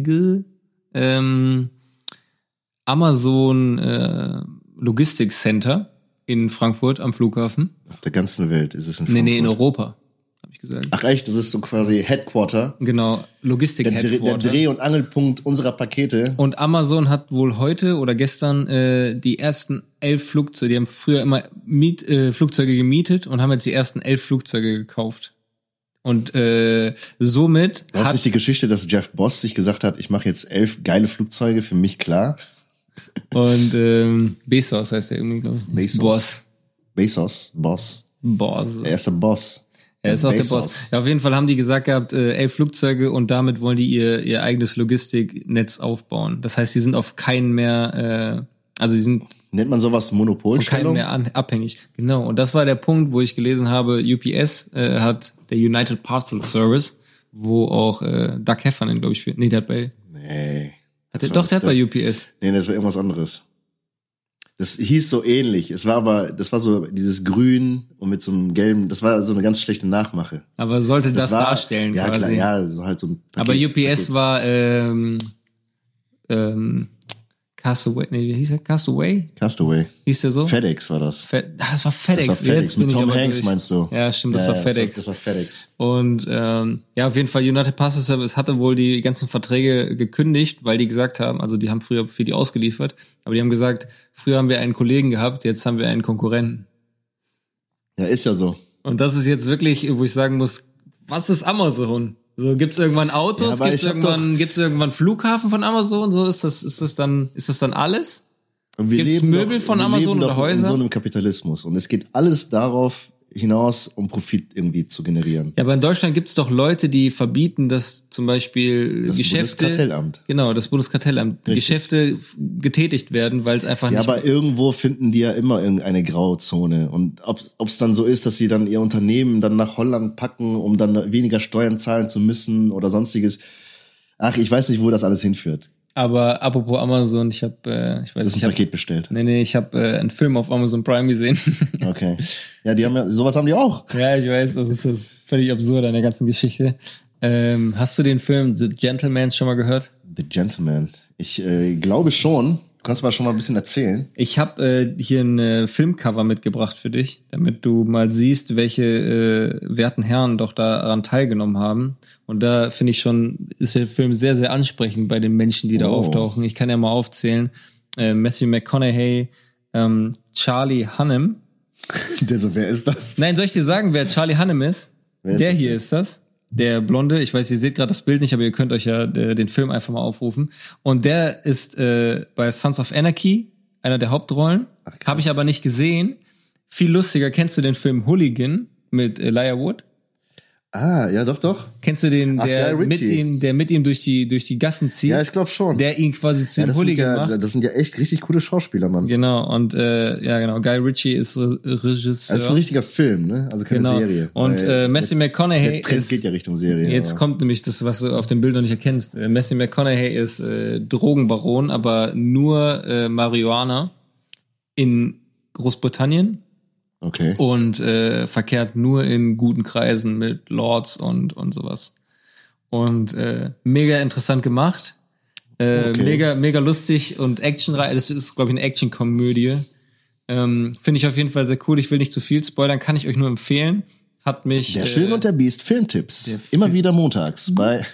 Amazon Logistik Center in Frankfurt am Flughafen. Auf der ganzen Welt ist es in Frankfurt. Nee, in Europa, habe ich gesagt. Ach echt, das ist so quasi Headquarter. Genau, Logistik-Headquarter. Der Dreh- und Angelpunkt unserer Pakete. Und Amazon hat wohl heute oder gestern die ersten 11 Flugzeuge, die haben früher immer Flugzeuge gemietet und haben jetzt die ersten 11 Flugzeuge gekauft. Und somit Du hast nicht die Geschichte, dass Jeff Bezos sich gesagt hat, ich mache jetzt 11 geile Flugzeuge für mich klar. Und Bezos heißt der irgendwie, glaube ich. Boss. Er ist der Boss. Er ist auch der Boss. Ja, auf jeden Fall haben die gesagt gehabt, 11 Flugzeuge und damit wollen die ihr eigenes Logistiknetz aufbauen. Das heißt, die sind auf keinen mehr, nennt man sowas Monopolstellung? Von keinen mehr abhängig. Genau. Und das war der Punkt, wo ich gelesen habe, UPS hat der United Parcel Service, wo auch Doug Heffernan, glaube ich, der hat bei... Nee. Der hat bei UPS. Nee, das war irgendwas anderes. Das hieß so ähnlich. Das war so dieses Grün und mit so einem gelben, das war so eine ganz schlechte Nachmache. Aber sollte das darstellen, ja, quasi. Klar, ja, so halt so ein Paket, aber UPS war Castaway, wie hieß der? Castaway? Hieß der so? FedEx war das. Das war FedEx. Das war FedEx. Mit Tom Hanks meinst du? Ja, stimmt, das war FedEx. Das war FedEx. Und auf jeden Fall United Parcel Service hatte wohl die ganzen Verträge gekündigt, weil die gesagt haben, also die haben früher für die ausgeliefert, aber die haben gesagt, früher haben wir einen Kollegen gehabt, jetzt haben wir einen Konkurrenten. Ja, ist ja so. Und das ist jetzt wirklich, wo ich sagen muss, was ist Amazon? So, gibt's irgendwann Autos? Ja, gibt's irgendwann Flughafen von Amazon? So, ist das dann alles? Und wir gibt's leben Möbel von Amazon oder Häuser? In so einem Kapitalismus. Und es geht alles darauf hinaus, um Profit irgendwie zu generieren. Ja, aber in Deutschland gibt es doch Leute, die verbieten, dass zum Beispiel Das Geschäfte... Bundeskartellamt. Genau, das Bundeskartellamt. Richtig. Geschäfte getätigt werden, weil es einfach Ja, nicht... aber irgendwo finden die ja immer irgendeine Grauzone. Und ob es dann so ist, dass sie dann ihr Unternehmen dann nach Holland packen, um dann weniger Steuern zahlen zu müssen oder sonstiges. Ach, ich weiß nicht, wo das alles hinführt. Aber apropos Amazon, ich habe, ich weiß Das ist nicht, ein Paket bestellt. Nee, ich habe einen Film auf Amazon Prime gesehen. Okay. Ja, die haben ja, sowas haben die auch. Ja, ich weiß, das ist völlig absurd an der ganzen Geschichte. Hast du den Film The Gentleman schon mal gehört? The Gentleman. Ich glaube schon. Du kannst mal schon mal ein bisschen erzählen. Ich habe hier ein Filmcover mitgebracht für dich, damit du mal siehst, welche werten Herren doch daran teilgenommen haben. Und da finde ich schon, ist der Film sehr, sehr ansprechend bei den Menschen, die da auftauchen. Ich kann ja mal aufzählen. Matthew McConaughey, Charlie Hunnam. Der so, wer ist das? Nein, soll ich dir sagen, wer Charlie Hunnam ist? Wer ist Der das hier denn? ist das. Der Blonde, ich weiß, ihr seht gerade das Bild nicht, aber ihr könnt euch ja den Film einfach mal aufrufen. Und der ist bei Sons of Anarchy einer der Hauptrollen. Ach, krass. Habe ich aber nicht gesehen. Viel lustiger, kennst du den Film Hooligan mit Elijah Wood? Ah, ja, doch. Kennst du den, Ach, der Guy Ritchie. mit ihm durch die Gassen zieht? Ja, ich glaube schon. Der ihn quasi zu Ja, dem Hooligan macht. das sind ja echt richtig coole Schauspieler, Mann. Genau, und ja genau, Guy Ritchie ist Regisseur. Das ist ein richtiger Film, ne? Also keine Genau. Serie. Und Weil Matthew McConaughey der Trend ist... geht ja Richtung Serie. Jetzt aber- kommt nämlich das, was du auf dem Bild noch nicht erkennst. Matthew McConaughey ist Drogenbaron, aber nur Marihuana in Großbritannien Okay. und verkehrt nur in guten Kreisen mit Lords und sowas. Und mega interessant gemacht. Okay. Mega lustig und actionreich. Das ist, glaube ich, eine Action-Komödie. Finde ich auf jeden Fall sehr cool. Ich will nicht zu viel spoilern, kann ich euch nur empfehlen. Hat mich Der Schön und der Biest Filmtipps. Immer wieder montags bei.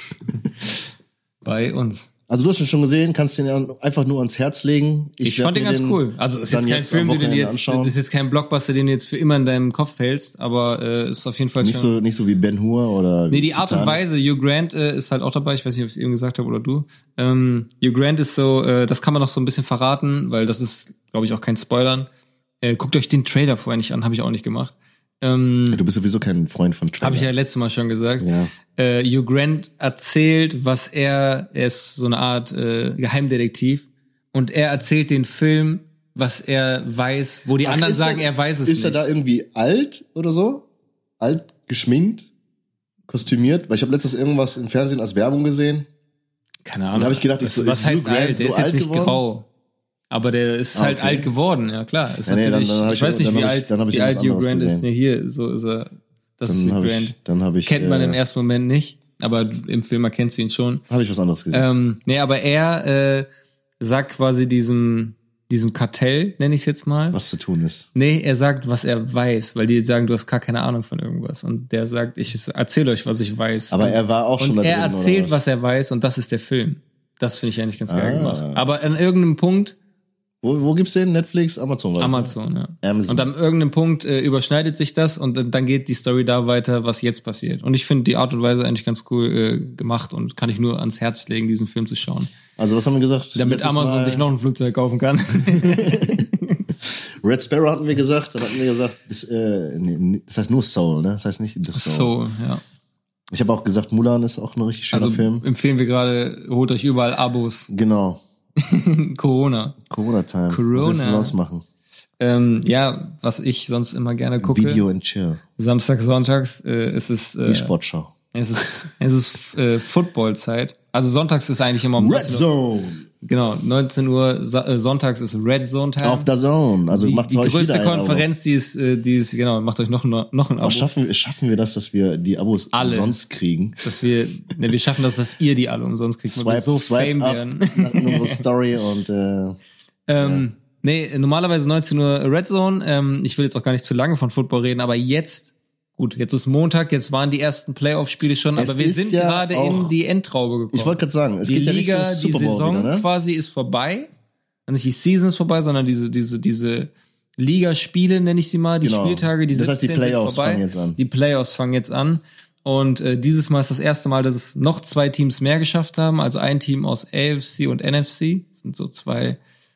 bei uns. Also du hast ihn schon gesehen, kannst ihn ja einfach nur ans Herz legen. Ich werd fand den mir ganz cool. Also ist jetzt dann kein Film, am den du Wochenende jetzt, anschauen. das ist jetzt kein Blockbuster, den du jetzt für immer in deinem Kopf hältst, aber ist auf jeden Fall Nicht schon. so wie Ben Hur oder Nee, die Art und Titan. Weise, Hugh Grant ist halt auch dabei, ich weiß nicht, ob ich es eben gesagt habe oder du. Hugh Grant ist so, das kann man noch so ein bisschen verraten, weil das ist, glaube ich, auch kein Spoilern. Guckt euch den Trailer vorher nicht an, habe ich auch nicht gemacht. Du bist sowieso kein Freund von Trailer. Habe ich ja letztes Mal schon gesagt. Ja. Hugh Grant erzählt, was er ist so eine Art Geheimdetektiv und er erzählt den Film, was er weiß, wo die anderen ist sagen, er weiß es nicht. Ist er da irgendwie alt oder so? Alt, geschminkt, kostümiert? Weil ich habe letztens irgendwas im Fernsehen als Werbung gesehen. Keine Ahnung. Und da habe ich gedacht, was ist heißt Hugh Grant alt? Der so ist jetzt alt nicht geworden? grau. Aber der ist halt okay. alt geworden, ja klar. Ist Ja, nee, natürlich, dann hab ich weiß nicht, dann wie hab ich- alt, dann hab ich wie alt irgendwas Hugh Grant anderes ist. Nee, hier, so ist er. Das ist Hugh Grant. Dann habe ich Kennt man im ersten Moment nicht, aber im Film erkennst du ihn schon. habe ich was anderes gesehen. Nee, aber er sagt quasi diesem Kartell, nenne ich es jetzt mal. Was zu tun ist. Nee, er sagt, was er weiß, weil die sagen, du hast gar keine Ahnung von irgendwas. Und der sagt, ich erzähle euch, was ich weiß. Aber er war auch schon und da drin, er erzählt, oder was er weiß, und das ist der Film. Das finde ich eigentlich ganz geil Ah. gemacht. Aber an irgendeinem Punkt, Wo gibt's den? Netflix, Amazon? war das, ne? Amazon, ja. Amazon. Und an irgendeinem Punkt überschneidet sich das und dann geht die Story da weiter, was jetzt passiert. Und ich finde die Art und Weise eigentlich ganz cool gemacht und kann ich nur ans Herz legen, diesen Film zu schauen. Also was haben wir gesagt? Damit Letztes Amazon Mal sich noch ein Flugzeug kaufen kann. Red Sparrow hatten wir gesagt. Dann hatten wir gesagt, das heißt nur Soul, ne? Das heißt nicht The Soul. So, ja. Ich habe auch gesagt, Mulan ist auch ein richtig schöner Also Film. empfehlen wir gerade, holt euch überall Abos. Genau. Corona. Corona-Time. Corona. Was willst du sonst machen? Ja, was ich sonst immer gerne gucke. Video and Chill. Samstag, sonntags ist es Die Sportschau. es ist Football-Zeit. Also sonntags ist eigentlich immer um Red 19 Uhr. Zone. Genau, 19 Uhr sonntags ist Red Zone Time. Auf der Zone. Also die macht euch größte wieder ein Abo. Konferenz, die ist genau, macht euch noch ein Abo. Aber schaffen wir das, dass wir die Abos Alle. umsonst kriegen? Dass wir schaffen das, dass ihr die alle umsonst kriegt, weil wir so fame up werden. in unsere Story und Nee, normalerweise 19 Uhr Red Zone. Ich will jetzt auch gar nicht zu lange von Football reden, aber jetzt ist Montag, jetzt waren die ersten Playoff-Spiele schon, Es aber wir ist sind ja gerade auch- in die Endtraube gekommen. ich wollte gerade sagen, es Die geht ja Liga, Richtung die Super Bowl Saison wieder, ne? quasi ist vorbei. Also nicht die Season ist vorbei, sondern diese Ligaspiele, nenne ich sie mal, die Genau. Spieltage, die Das heißt, die 17 sind Playoffs vorbei. fangen jetzt an. Die Playoffs fangen jetzt an. Und dieses Mal ist das erste Mal, dass es noch 2 Teams mehr geschafft haben. Also ein Team aus AFC und NFC. Das sind so 2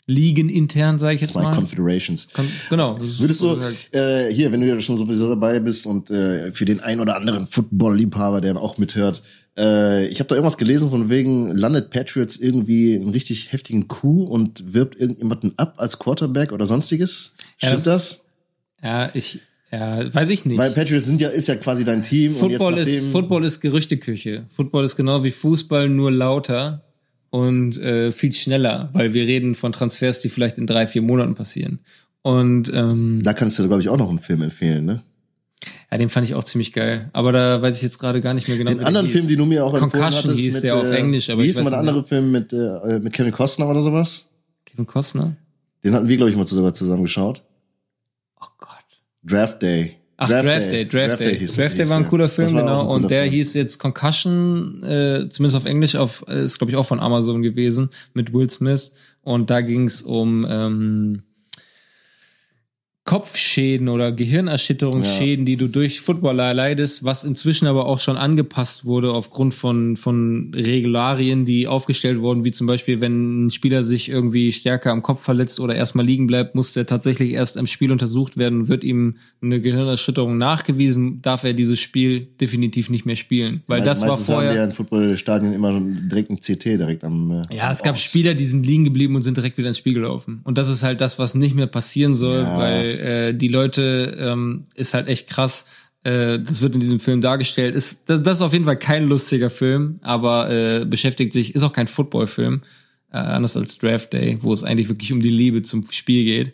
Ligen intern, sage ich jetzt 2 mal. Confederations. Genau. Würdest du, hier, wenn du ja schon sowieso dabei bist und für den ein oder anderen Football-Liebhaber, der auch mithört, ich habe da irgendwas gelesen von wegen, landet Patriots irgendwie einen richtig heftigen Coup und wirbt irgendjemanden ab als Quarterback oder sonstiges? Stimmt das? Ja, weiß ich nicht. Weil Patriots ist ja quasi dein Team. Football ist Gerüchteküche. Football ist genau wie Fußball, nur lauter und viel schneller, weil wir reden von Transfers, die vielleicht in 3-4 Monaten passieren. Und da kannst du, glaube ich, auch noch einen Film empfehlen, ne? Ja, den fand ich auch ziemlich geil. Aber da weiß ich jetzt gerade gar nicht mehr genau. Den anderen Film, den du mir auch empfohlen Concussion hattest, hieß der auf Englisch, aber wie ich hieß weiß der andere Film mit Kevin Costner oder sowas? Kevin Costner? Den hatten wir, glaube ich, mal sogar zusammen geschaut. Oh Gott. Draft Day. Ach, Draft Day war ein cooler Film, genau. Und der hieß jetzt Concussion, zumindest auf Englisch, ist glaube ich auch von Amazon gewesen, mit Will Smith. Und da ging es um Kopfschäden oder Gehirnerschütterungsschäden, die du durch Football leidest, was inzwischen aber auch schon angepasst wurde aufgrund von Regularien, die aufgestellt wurden, wie zum Beispiel, wenn ein Spieler sich irgendwie stärker am Kopf verletzt oder erstmal liegen bleibt, muss der tatsächlich erst im Spiel untersucht werden, wird ihm eine Gehirnerschütterung nachgewiesen, darf er dieses Spiel definitiv nicht mehr spielen. Weil das war vorher... haben wir in Footballstadien immer direkt ein CT direkt am... Ja, es gab Spieler, die sind liegen geblieben und sind direkt wieder ins Spiel gelaufen. Und das ist halt das, was nicht mehr passieren soll, weil die Leute, ist halt echt krass. Das wird in diesem Film dargestellt. Das ist auf jeden Fall kein lustiger Film, aber ist auch kein Footballfilm, anders als Draft Day, wo es eigentlich wirklich um die Liebe zum Spiel geht.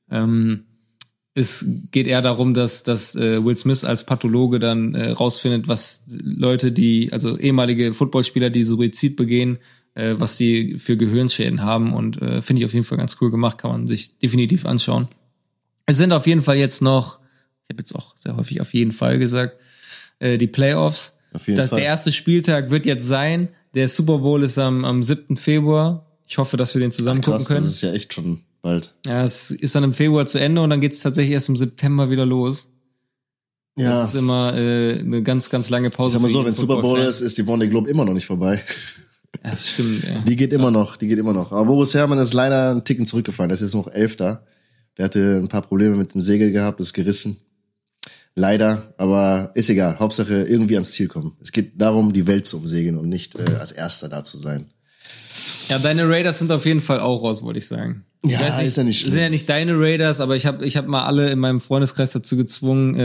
Es geht eher darum, dass Will Smith als Pathologe dann rausfindet, was Leute, also ehemalige Footballspieler, die Suizid begehen, was die für Gehirnschäden haben, und finde ich auf jeden Fall ganz cool gemacht, kann man sich definitiv anschauen. Es sind auf jeden Fall jetzt noch, ich habe jetzt auch sehr häufig auf jeden Fall gesagt, die Playoffs. Der erste Spieltag wird jetzt sein. Der Super Bowl ist am 7. Februar. Ich hoffe, dass wir den zusammen gucken können. Das ist ja echt schon bald. Ja, es ist dann im Februar zu Ende und dann geht es tatsächlich erst im September wieder los. Ja. Das ist immer eine ganz, ganz lange Pause. Ich sag mal so, wenn Super Bowl ist die Vendée Globe immer noch nicht vorbei. Ja, das stimmt, ey. Die geht immer noch. Aber Boris Herrmann ist leider einen Ticken zurückgefallen. Das ist jetzt noch 11. Der hatte ein paar Probleme mit dem Segel gehabt, ist gerissen. Leider, aber ist egal. Hauptsache irgendwie ans Ziel kommen. Es geht darum, die Welt zu umsegeln und nicht als Erster da zu sein. Ja, deine Raiders sind auf jeden Fall auch raus, wollte ich sagen. Ja, ist ja nicht schlimm. Sind ja nicht deine Raiders, aber ich hab mal alle in meinem Freundeskreis dazu gezwungen,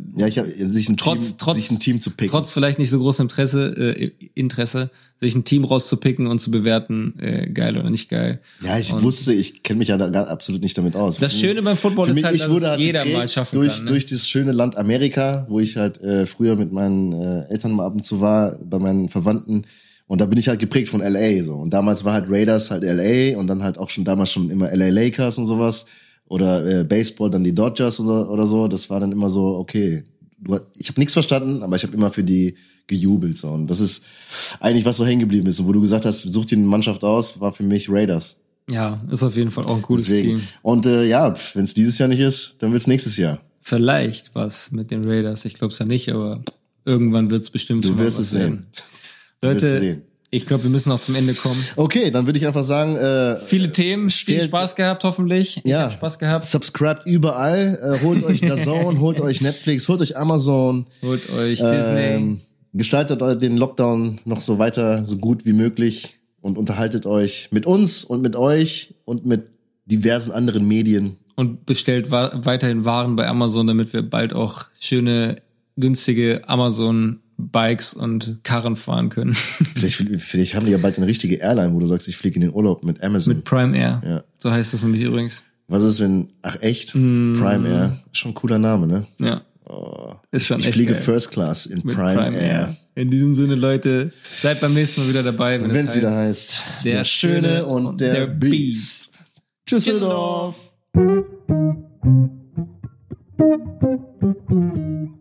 sich ein Team zu picken. Trotz vielleicht nicht so großem Interesse, sich ein Team rauszupicken und zu bewerten, geil oder nicht geil. Ja, ich kenne mich ja da absolut nicht damit aus. Das Schöne beim Football ist halt, dass es jeder mal schaffen kann. Durch dieses schöne Land Amerika, wo ich halt früher mit meinen Eltern mal ab und zu war, bei meinen Verwandten. Und da bin ich halt geprägt von LA so. Und damals war halt Raiders halt LA und dann halt auch damals schon immer LA Lakers und sowas. Oder Baseball, dann die Dodgers oder so. Das war dann immer so, okay, ich habe nichts verstanden, aber ich habe immer für die gejubelt. So. Und das ist eigentlich, was so hängen geblieben ist. Und wo du gesagt hast, such dir eine Mannschaft aus, war für mich Raiders. Ja, ist auf jeden Fall auch ein cooles Team. Und wenn es dieses Jahr nicht ist, dann wird's nächstes Jahr. Vielleicht was mit den Raiders. Ich glaube es ja nicht, aber irgendwann wird's bestimmt schon mal was sehen. Leute, ich glaube, wir müssen noch zum Ende kommen. Okay, dann würde ich einfach sagen, viele Themen, viel Spaß gehabt, hoffentlich. Ja, ich habe Spaß gehabt. Subscribt überall, holt euch DAZN, holt euch Netflix, holt euch Amazon, holt euch Disney. Gestaltet den Lockdown noch so weiter, so gut wie möglich und unterhaltet euch mit uns und mit euch und mit diversen anderen Medien. Und bestellt weiterhin Waren bei Amazon, damit wir bald auch schöne, günstige Amazon-Bikes und Karren fahren können. Vielleicht haben die ja bald eine richtige Airline, wo du sagst, ich fliege in den Urlaub mit Amazon. Mit Prime Air. Ja. So heißt das nämlich übrigens. Was ist, wenn, echt? Prime Air. Schon ein cooler Name, ne? Ja. Oh. Ist schon echt. Ich fliege geil. First Class in Prime Air. In diesem Sinne, Leute, seid beim nächsten Mal wieder dabei, wenn es wieder heißt, der Schöne und der Beast. Tschüsseldorf.